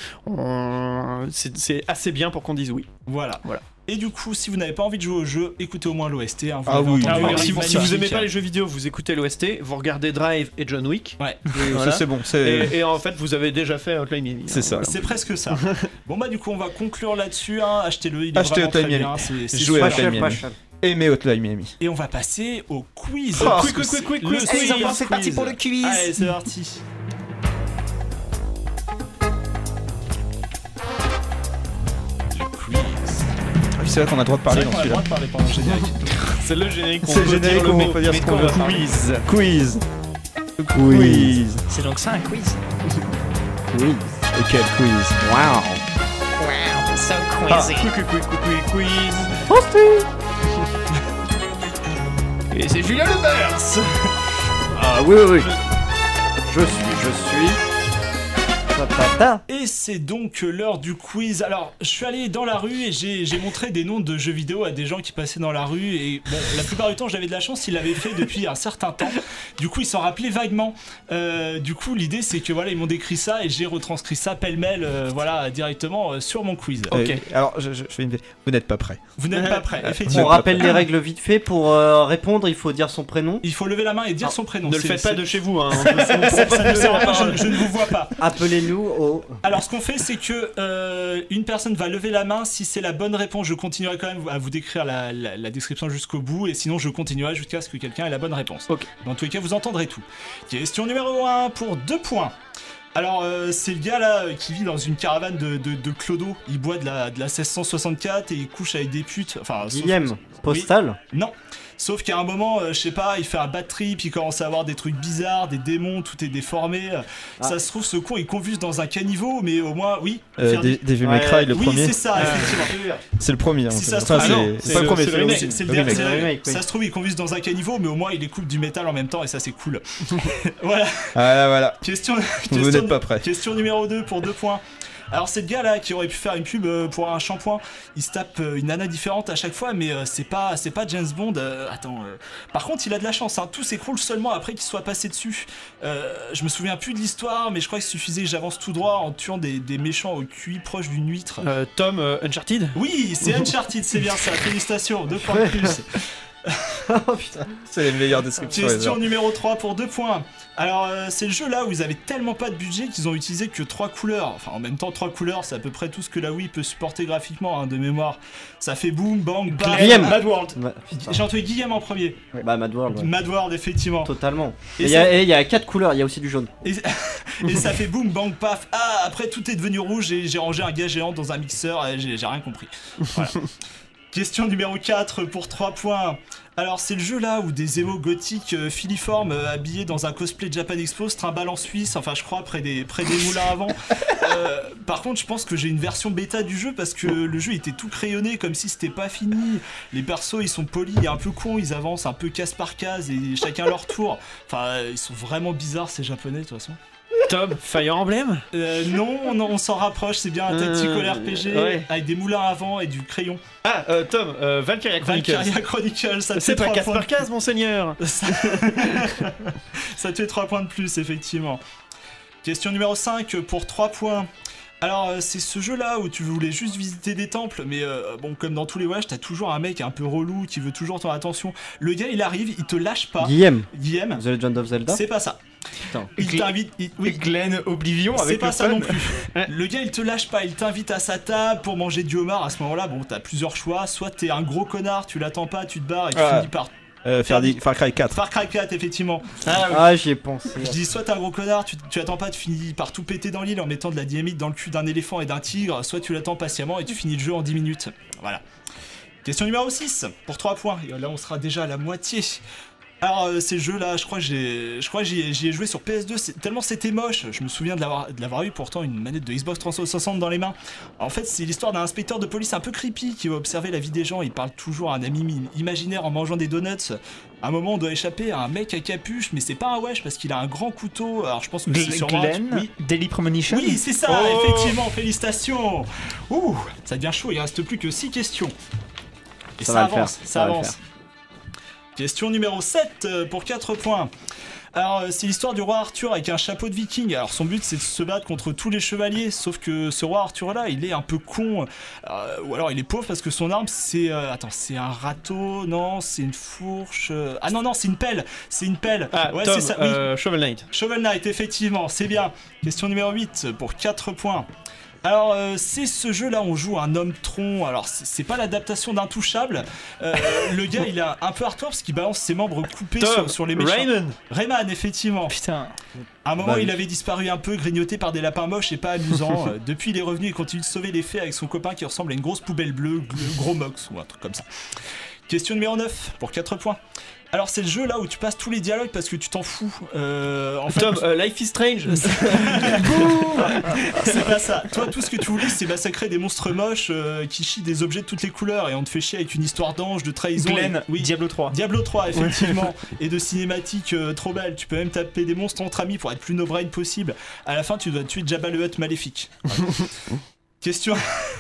S4: c'est assez bien pour qu'on dise oui.
S2: Voilà. Et du coup, si vous n'avez pas envie de jouer au jeu, écoutez au moins l'OST. Hein,
S4: si vous aimez pas les jeux vidéo, vous écoutez l'OST, vous regardez Drive et John Wick.
S2: Ouais.
S6: Ça c'est bon.
S4: Et en fait, vous avez déjà fait Hotline Miami.
S6: C'est ça.
S2: C'est presque ça. Bon bah du coup, on va conclure là-dessus. Hein. Achetez-le, il est
S6: Achetez
S2: vraiment très
S6: Hotline
S2: bien.
S6: Miami.
S2: C'est
S6: Jouez à
S2: super.
S6: Hotline Miami. Aimez Hotline Miami.
S2: Et on va passer au quiz.
S4: Quiz.
S5: C'est parti pour le quiz.
S2: Allez, c'est parti.
S6: C'est vrai qu'on a le droit de parler dans celui-là.
S2: Pendant le générique.
S4: C'est le générique.
S6: C'est le générique où on peut dire ce qu'on veut. Quiz.
S5: C'est donc ça un quiz.
S6: Quiz. Et quel quiz. Wow.
S5: Wow, so quizy.
S4: Quiz. Et c'est Julien Lepers.
S3: Ah oui. Je suis.
S2: Et c'est donc l'heure du quiz. Alors, je suis allé dans la rue et j'ai montré des noms de jeux vidéo à des gens qui passaient dans la rue. Et bon, la plupart du temps, j'avais de la chance, ils l'avaient fait depuis un certain temps. Du coup, ils s'en rappelaient vaguement. Du coup, l'idée, c'est que voilà, ils m'ont décrit ça et j'ai retranscrit ça pêle-mêle, directement sur mon quiz.
S6: Ok. Alors, je fais une. Vous n'êtes pas prêt.
S2: Vous n'êtes pas prêt, effectivement.
S3: On rappelle les règles vite fait. Pour répondre, il faut dire son prénom.
S2: Il faut lever la main et dire son prénom.
S4: Ne le faites pas de chez vous. Hein.
S2: Ça ne sert à rien, je ne vous vois pas.
S3: Appelez-nous au.
S2: Alors ce qu'on fait c'est que une personne va lever la main, si c'est la bonne réponse je continuerai quand même à vous décrire la description jusqu'au bout et sinon je continuerai jusqu'à ce que quelqu'un ait la bonne réponse.
S4: Ok.
S2: Dans tous les cas vous entendrez tout. Question numéro 1 pour 2 points. Alors c'est le gars là qui vit dans une caravane de clodo, il boit de la 1664 et il couche avec des putes. Enfin,
S3: Guillaume, Postal.
S2: Oui, non. Sauf qu'à un moment, je sais pas, il fait un bad trip, il commence à avoir des trucs bizarres, des démons, tout est déformé. Ça se trouve, ce con il convulse dans un caniveau, mais au moins, oui.
S6: Devil May Cry, le premier.
S2: Oui, c'est ça, effectivement.
S6: C'est le premier.
S2: Si ça se
S6: Enfin,
S2: trouve,
S6: c'est pas le premier,
S2: c'est le
S6: remake.
S2: remake. Ça se trouve, il convulse dans un caniveau, mais au moins il écoute du métal en même temps et ça c'est cool. Voilà.
S6: Voilà.
S2: Vous
S6: n'êtes pas prêt.
S2: Question numéro 2 pour 2 points. Alors c'est le gars là qui aurait pu faire une pub pour un shampoing. Il se tape une nana différente à chaque fois, mais c'est pas James Bond. Par contre, il a de la chance. Hein. Tout s'écroule seulement après qu'il soit passé dessus. Je me souviens plus de l'histoire, mais je crois qu'il suffisait que j'avance tout droit en tuant des méchants au QI proche d'une huître.
S4: Tom, Uncharted.
S2: Oui, c'est Uncharted, c'est bien ça. Félicitations, 2 points de plus.
S6: Oh putain, c'est les meilleures descriptions.
S2: Question numéro 3 pour 2 points. Alors c'est le jeu là où ils avaient tellement pas de budget qu'ils ont utilisé que 3 couleurs. Enfin en même temps 3 couleurs c'est à peu près tout ce que la Wii peut supporter graphiquement de mémoire. Ça fait boom, bang, bang.
S3: Guillaume.
S2: Mad World.
S3: Ouais,
S2: J'ai entendu Guillaume en premier.
S3: Bah Mad World. Ouais.
S2: Mad World effectivement.
S3: Totalement.
S2: Et
S3: il y a 4 couleurs, il y a aussi du jaune.
S2: Et ça fait boum, bang, paf. Ah après tout est devenu rouge et j'ai rangé un gars géant dans un mixeur et j'ai rien compris. Voilà. Question numéro 4 pour 3 points. Alors c'est le jeu là où des émos gothiques filiformes habillés dans un cosplay de Japan Expo se trimballent en Suisse, enfin je crois près des moulins à vent. Par contre je pense que j'ai une version bêta du jeu parce que le jeu était tout crayonné comme si c'était pas fini. Les persos ils sont polis et un peu cons, ils avancent un peu case par case et chacun leur tour. Enfin ils sont vraiment bizarres ces japonais de toute façon.
S4: Tom, Fire Emblem.
S2: Non, on s'en rapproche, c'est bien un tactical RPG avec des moulins à vent et du crayon.
S4: Ah, Tom, Valkyria Chronicles.
S2: Valkyria Chronicles, ça te
S4: c'est
S2: fait
S4: pas
S2: 3
S4: case
S2: points.
S4: par case, monseigneur.
S2: Ça te fait 3 points de plus, effectivement. Question numéro 5 pour 3 points. Alors c'est ce jeu là où tu voulais juste visiter des temples, mais bon, comme dans tous les voyages, t'as toujours un mec un peu relou qui veut toujours ton attention. Le gars il arrive, il te lâche pas.
S3: Guillaume,
S2: Guillaume,
S3: The Legend of Zelda.
S2: c'est pas ça.
S3: Putain.
S2: Il t'invite, oui,
S5: Glenn Oblivion
S2: c'est
S5: avec
S2: pas
S5: le
S2: ça
S5: fun.
S2: non plus. Le gars il te lâche pas, il t'invite à sa table pour manger du homard. À ce moment-là, bon, t'as plusieurs choix. Soit t'es un gros connard, tu l'attends pas, tu te barres et tu finis par
S6: Far Cry 4.
S2: Far Cry 4 effectivement.
S3: Ah, j'y ai pensé.
S2: Je dis soit t'es un gros connard, tu attends pas, tu finis par tout péter dans l'île en mettant de la dynamite dans le cul d'un éléphant et d'un tigre, soit tu l'attends patiemment et tu finis le jeu en 10 minutes. Voilà. Question numéro 6 pour 3 points. Et là on sera déjà à la moitié. Alors ces jeux là, je crois que j'y ai joué sur PS2, tellement c'était moche. Je me souviens de l'avoir eu pourtant une manette de Xbox 360 dans les mains. En fait, c'est l'histoire d'un inspecteur de police un peu creepy qui va observer la vie des gens. Il parle toujours à un ami imaginaire en mangeant des donuts. À un moment, on doit échapper à un mec à capuche, mais c'est pas un wesh parce qu'il a un grand couteau. Alors je pense que c'est sûrement
S5: Glenn,
S2: oui.
S5: Daily Premonition.
S2: Oui, c'est ça, effectivement, félicitations. Ouh, ça devient chaud, il reste plus que 6 questions. Et
S3: Ça va le
S2: avance,
S3: faire,
S2: ça
S3: ça va le
S2: avance. Question numéro 7 pour 4 points. Alors, c'est l'histoire du roi Arthur avec un chapeau de viking. Alors, son but, c'est de se battre contre tous les chevaliers. Sauf que ce roi Arthur-là, il est un peu con. Ou alors, il est pauvre parce que son arme, c'est... c'est un râteau. Non, c'est une fourche. Ah non, c'est une pelle. C'est une pelle.
S4: Ah,
S2: ouais,
S4: Tom,
S2: c'est ça. Oui.
S4: Shovel Knight.
S2: Shovel Knight, effectivement, c'est bien. Question numéro 8 pour 4 points. Alors, c'est ce jeu-là, on joue un homme tronc. Alors, c'est pas l'adaptation d'Intouchable. Le gars, il est un peu hardcore parce qu'il balance ses membres coupés sur les méchants. Rayman, effectivement.
S5: Putain.
S2: À un moment,
S3: oui.
S2: il avait disparu un peu, grignoté par des lapins moches et pas amusants. Depuis, il est revenu et continue de sauver les fées avec son copain qui ressemble à une grosse poubelle bleue, gros mox ou un truc comme ça. Question numéro 9 pour 4 points. Alors c'est le jeu là où tu passes tous les dialogues parce que tu t'en fous. En fait,
S4: Tom, Life is Strange.
S2: c'est pas ça. Toi, tout ce que tu voulais, c'est massacrer des monstres moches qui chient des objets de toutes les couleurs et on te fait chier avec une histoire d'ange, de trahison.
S5: Glenn,
S2: Oui.
S5: Diablo 3.
S2: Diablo 3, effectivement, et de cinématiques trop belles. Tu peux même taper des monstres entre amis pour être plus no-brain possible. À la fin, tu dois tuer Jabba le Hutt maléfique. Voilà. Question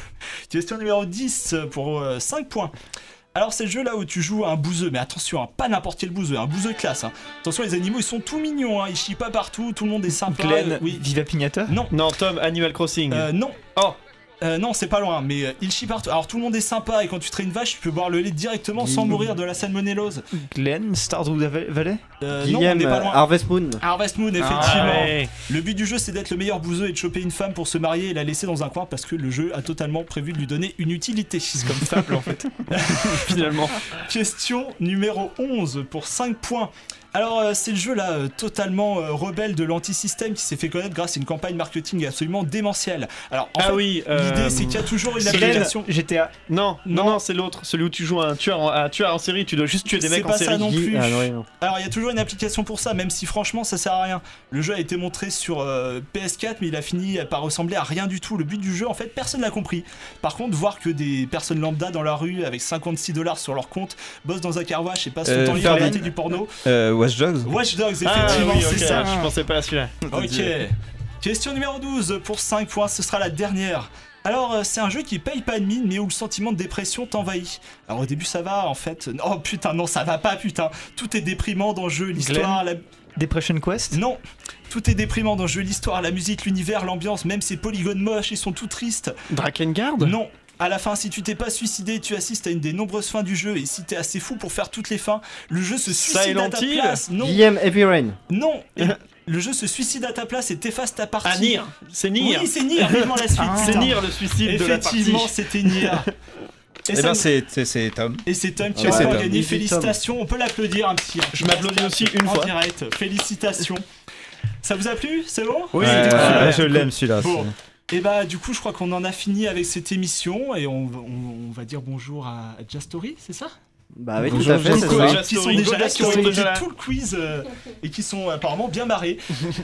S2: numéro 10 pour 5 points. Alors c'est le jeu là où tu joues à un bouseux, mais attention, hein, pas n'importe quel bouseux, un bouseux classe. Hein. Attention, les animaux ils sont tout mignons, hein, ils chient pas partout, tout le monde est sympa.
S5: Glenn,
S2: Oui.
S5: Viva Pignata.
S2: Non,
S4: Non, Tom, Animal Crossing.
S2: non.
S4: Oh.
S2: Non, c'est pas loin, mais il chie partout. Alors tout le monde est sympa et quand tu traînes une vache, tu peux boire le lait directement sans mourir de la salmonellose.
S5: Glenn, Stardew Valley.
S2: Non, on
S3: Guillaume,
S2: n'est pas loin.
S3: Harvest Moon.
S2: Harvest Moon, effectivement.
S4: Ah ouais.
S2: Le but du jeu, c'est d'être le meilleur bouseux et de choper une femme pour se marier et la laisser dans un coin parce que le jeu a totalement prévu de lui donner une utilité. C'est comme Fable en fait.
S4: Finalement.
S2: Question numéro 11 pour 5 points. Alors c'est le jeu là totalement rebelle de l'anti-système qui s'est fait connaître grâce à une campagne marketing absolument démentielle. Alors en fait,
S4: oui.
S2: l'idée c'est qu'il y a toujours une
S5: Glenn,
S2: application.
S5: GTA.
S4: Non, c'est l'autre. Celui où tu joues un tueur en série. Tu dois juste tuer des
S2: C'est
S4: mecs en
S2: pas
S4: série.
S2: ça non plus.
S3: Ah, non.
S2: Alors il y a toujours une application pour ça, même si franchement ça sert à rien. Le jeu a été montré sur PS4, mais il a fini par ressembler à rien du tout. Le but du jeu, en fait, personne l'a compris. Par contre, voir que des personnes lambda dans la rue avec $56 sur leur compte bossent dans un car wash et passent son temps libre à regarder du porno.
S6: Watch Dogs.
S2: Watch Dogs,
S4: Ah
S2: effectivement,
S4: oui,
S2: c'est
S4: ok,
S2: ça.
S4: je pensais pas à celui-là.
S2: Ok. Question numéro 12 pour 5 points, ce sera la dernière. Alors, c'est un jeu qui paye pas de mine, mais où le sentiment de dépression t'envahit. Alors, au début, ça va, en fait. Oh putain, non, ça va pas, putain. Tout est déprimant dans le jeu, l'histoire, la...
S5: Depression Quest.
S2: Non, tout est déprimant dans le jeu, l'histoire, la musique, l'univers, l'ambiance, même ces polygones moches, ils sont tout tristes.
S4: Drakengard.
S2: Non. À la fin, si tu t'es pas suicidé, tu assistes à une des nombreuses fins du jeu, et si t'es assez fou pour faire toutes les fins, le jeu se suicide
S4: Silent
S2: à ta
S4: Hill.
S2: place. Non,
S3: Guillaume, Heavy Rain.
S2: non. Le jeu se suicide à ta place et t'efface ta partie.
S4: Ah, Nier. C'est Nier.
S2: Oui, c'est Nier, vivement la suite.
S5: Ah.
S4: C'est
S2: putain.
S4: Nier le suicide de la partie.
S2: Effectivement, c'était Nier.
S6: Et ben c'est Tom.
S2: Et c'est Tom qui
S6: Ouais,
S2: a
S6: c'est
S2: encore
S6: Tom.
S2: gagné.
S3: Easy Tom.
S2: Félicitations, on peut l'applaudir un petit.
S4: Je m'applaudis aussi une
S2: en
S4: fois.
S2: direct. Félicitations. Ça vous a plu? C'est bon?
S4: Oui,
S6: Ouais,
S4: c'était super.
S6: je l'aime celui-là.
S2: Bon. Et bah du coup je crois qu'on en a fini avec cette émission et on va dire bonjour à Jastory, c'est ça?
S3: Bah oui, tout
S6: Bonjour,
S3: à fait, c'est
S2: Coco,
S3: ça.
S2: qui sont déjà là, qui ont
S4: Jastory,
S2: écouté
S4: déjà là.
S2: tout le quiz et qui sont apparemment bien marrés.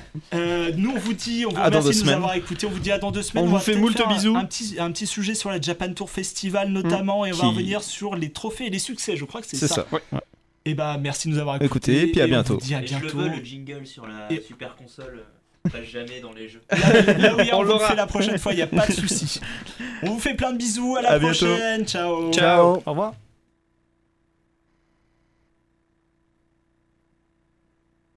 S2: Nous on vous dit, on vous
S6: À dans
S2: remercie
S6: 2
S2: de nous
S6: semaines.
S2: avoir écoutés, on vous dit à dans 2 semaines.
S4: On vous
S2: va
S4: fait
S2: peut-être
S4: moult
S2: faire
S4: bisous.
S2: un petit sujet sur la Japan Tour Festival notamment et on va
S6: Qui-
S2: revenir sur les trophées et les succès, je crois que c'est
S6: C'est
S2: ça.
S6: ça.
S2: Et bah merci de nous avoir écoutés.
S6: Écoutez, puis à
S2: et
S6: bientôt.
S2: On vous dit à
S8: Et je le
S2: bientôt.
S8: veux, le jingle sur la
S2: Et-
S8: super console passe jamais dans les jeux.
S2: Là où il y a,
S4: On
S2: on vous le
S4: l'aura.
S2: fait la prochaine fois, il n'y a pas de souci. On vous fait plein de bisous, à la
S6: À bientôt.
S2: prochaine, ciao.
S3: Ciao.
S5: Au revoir.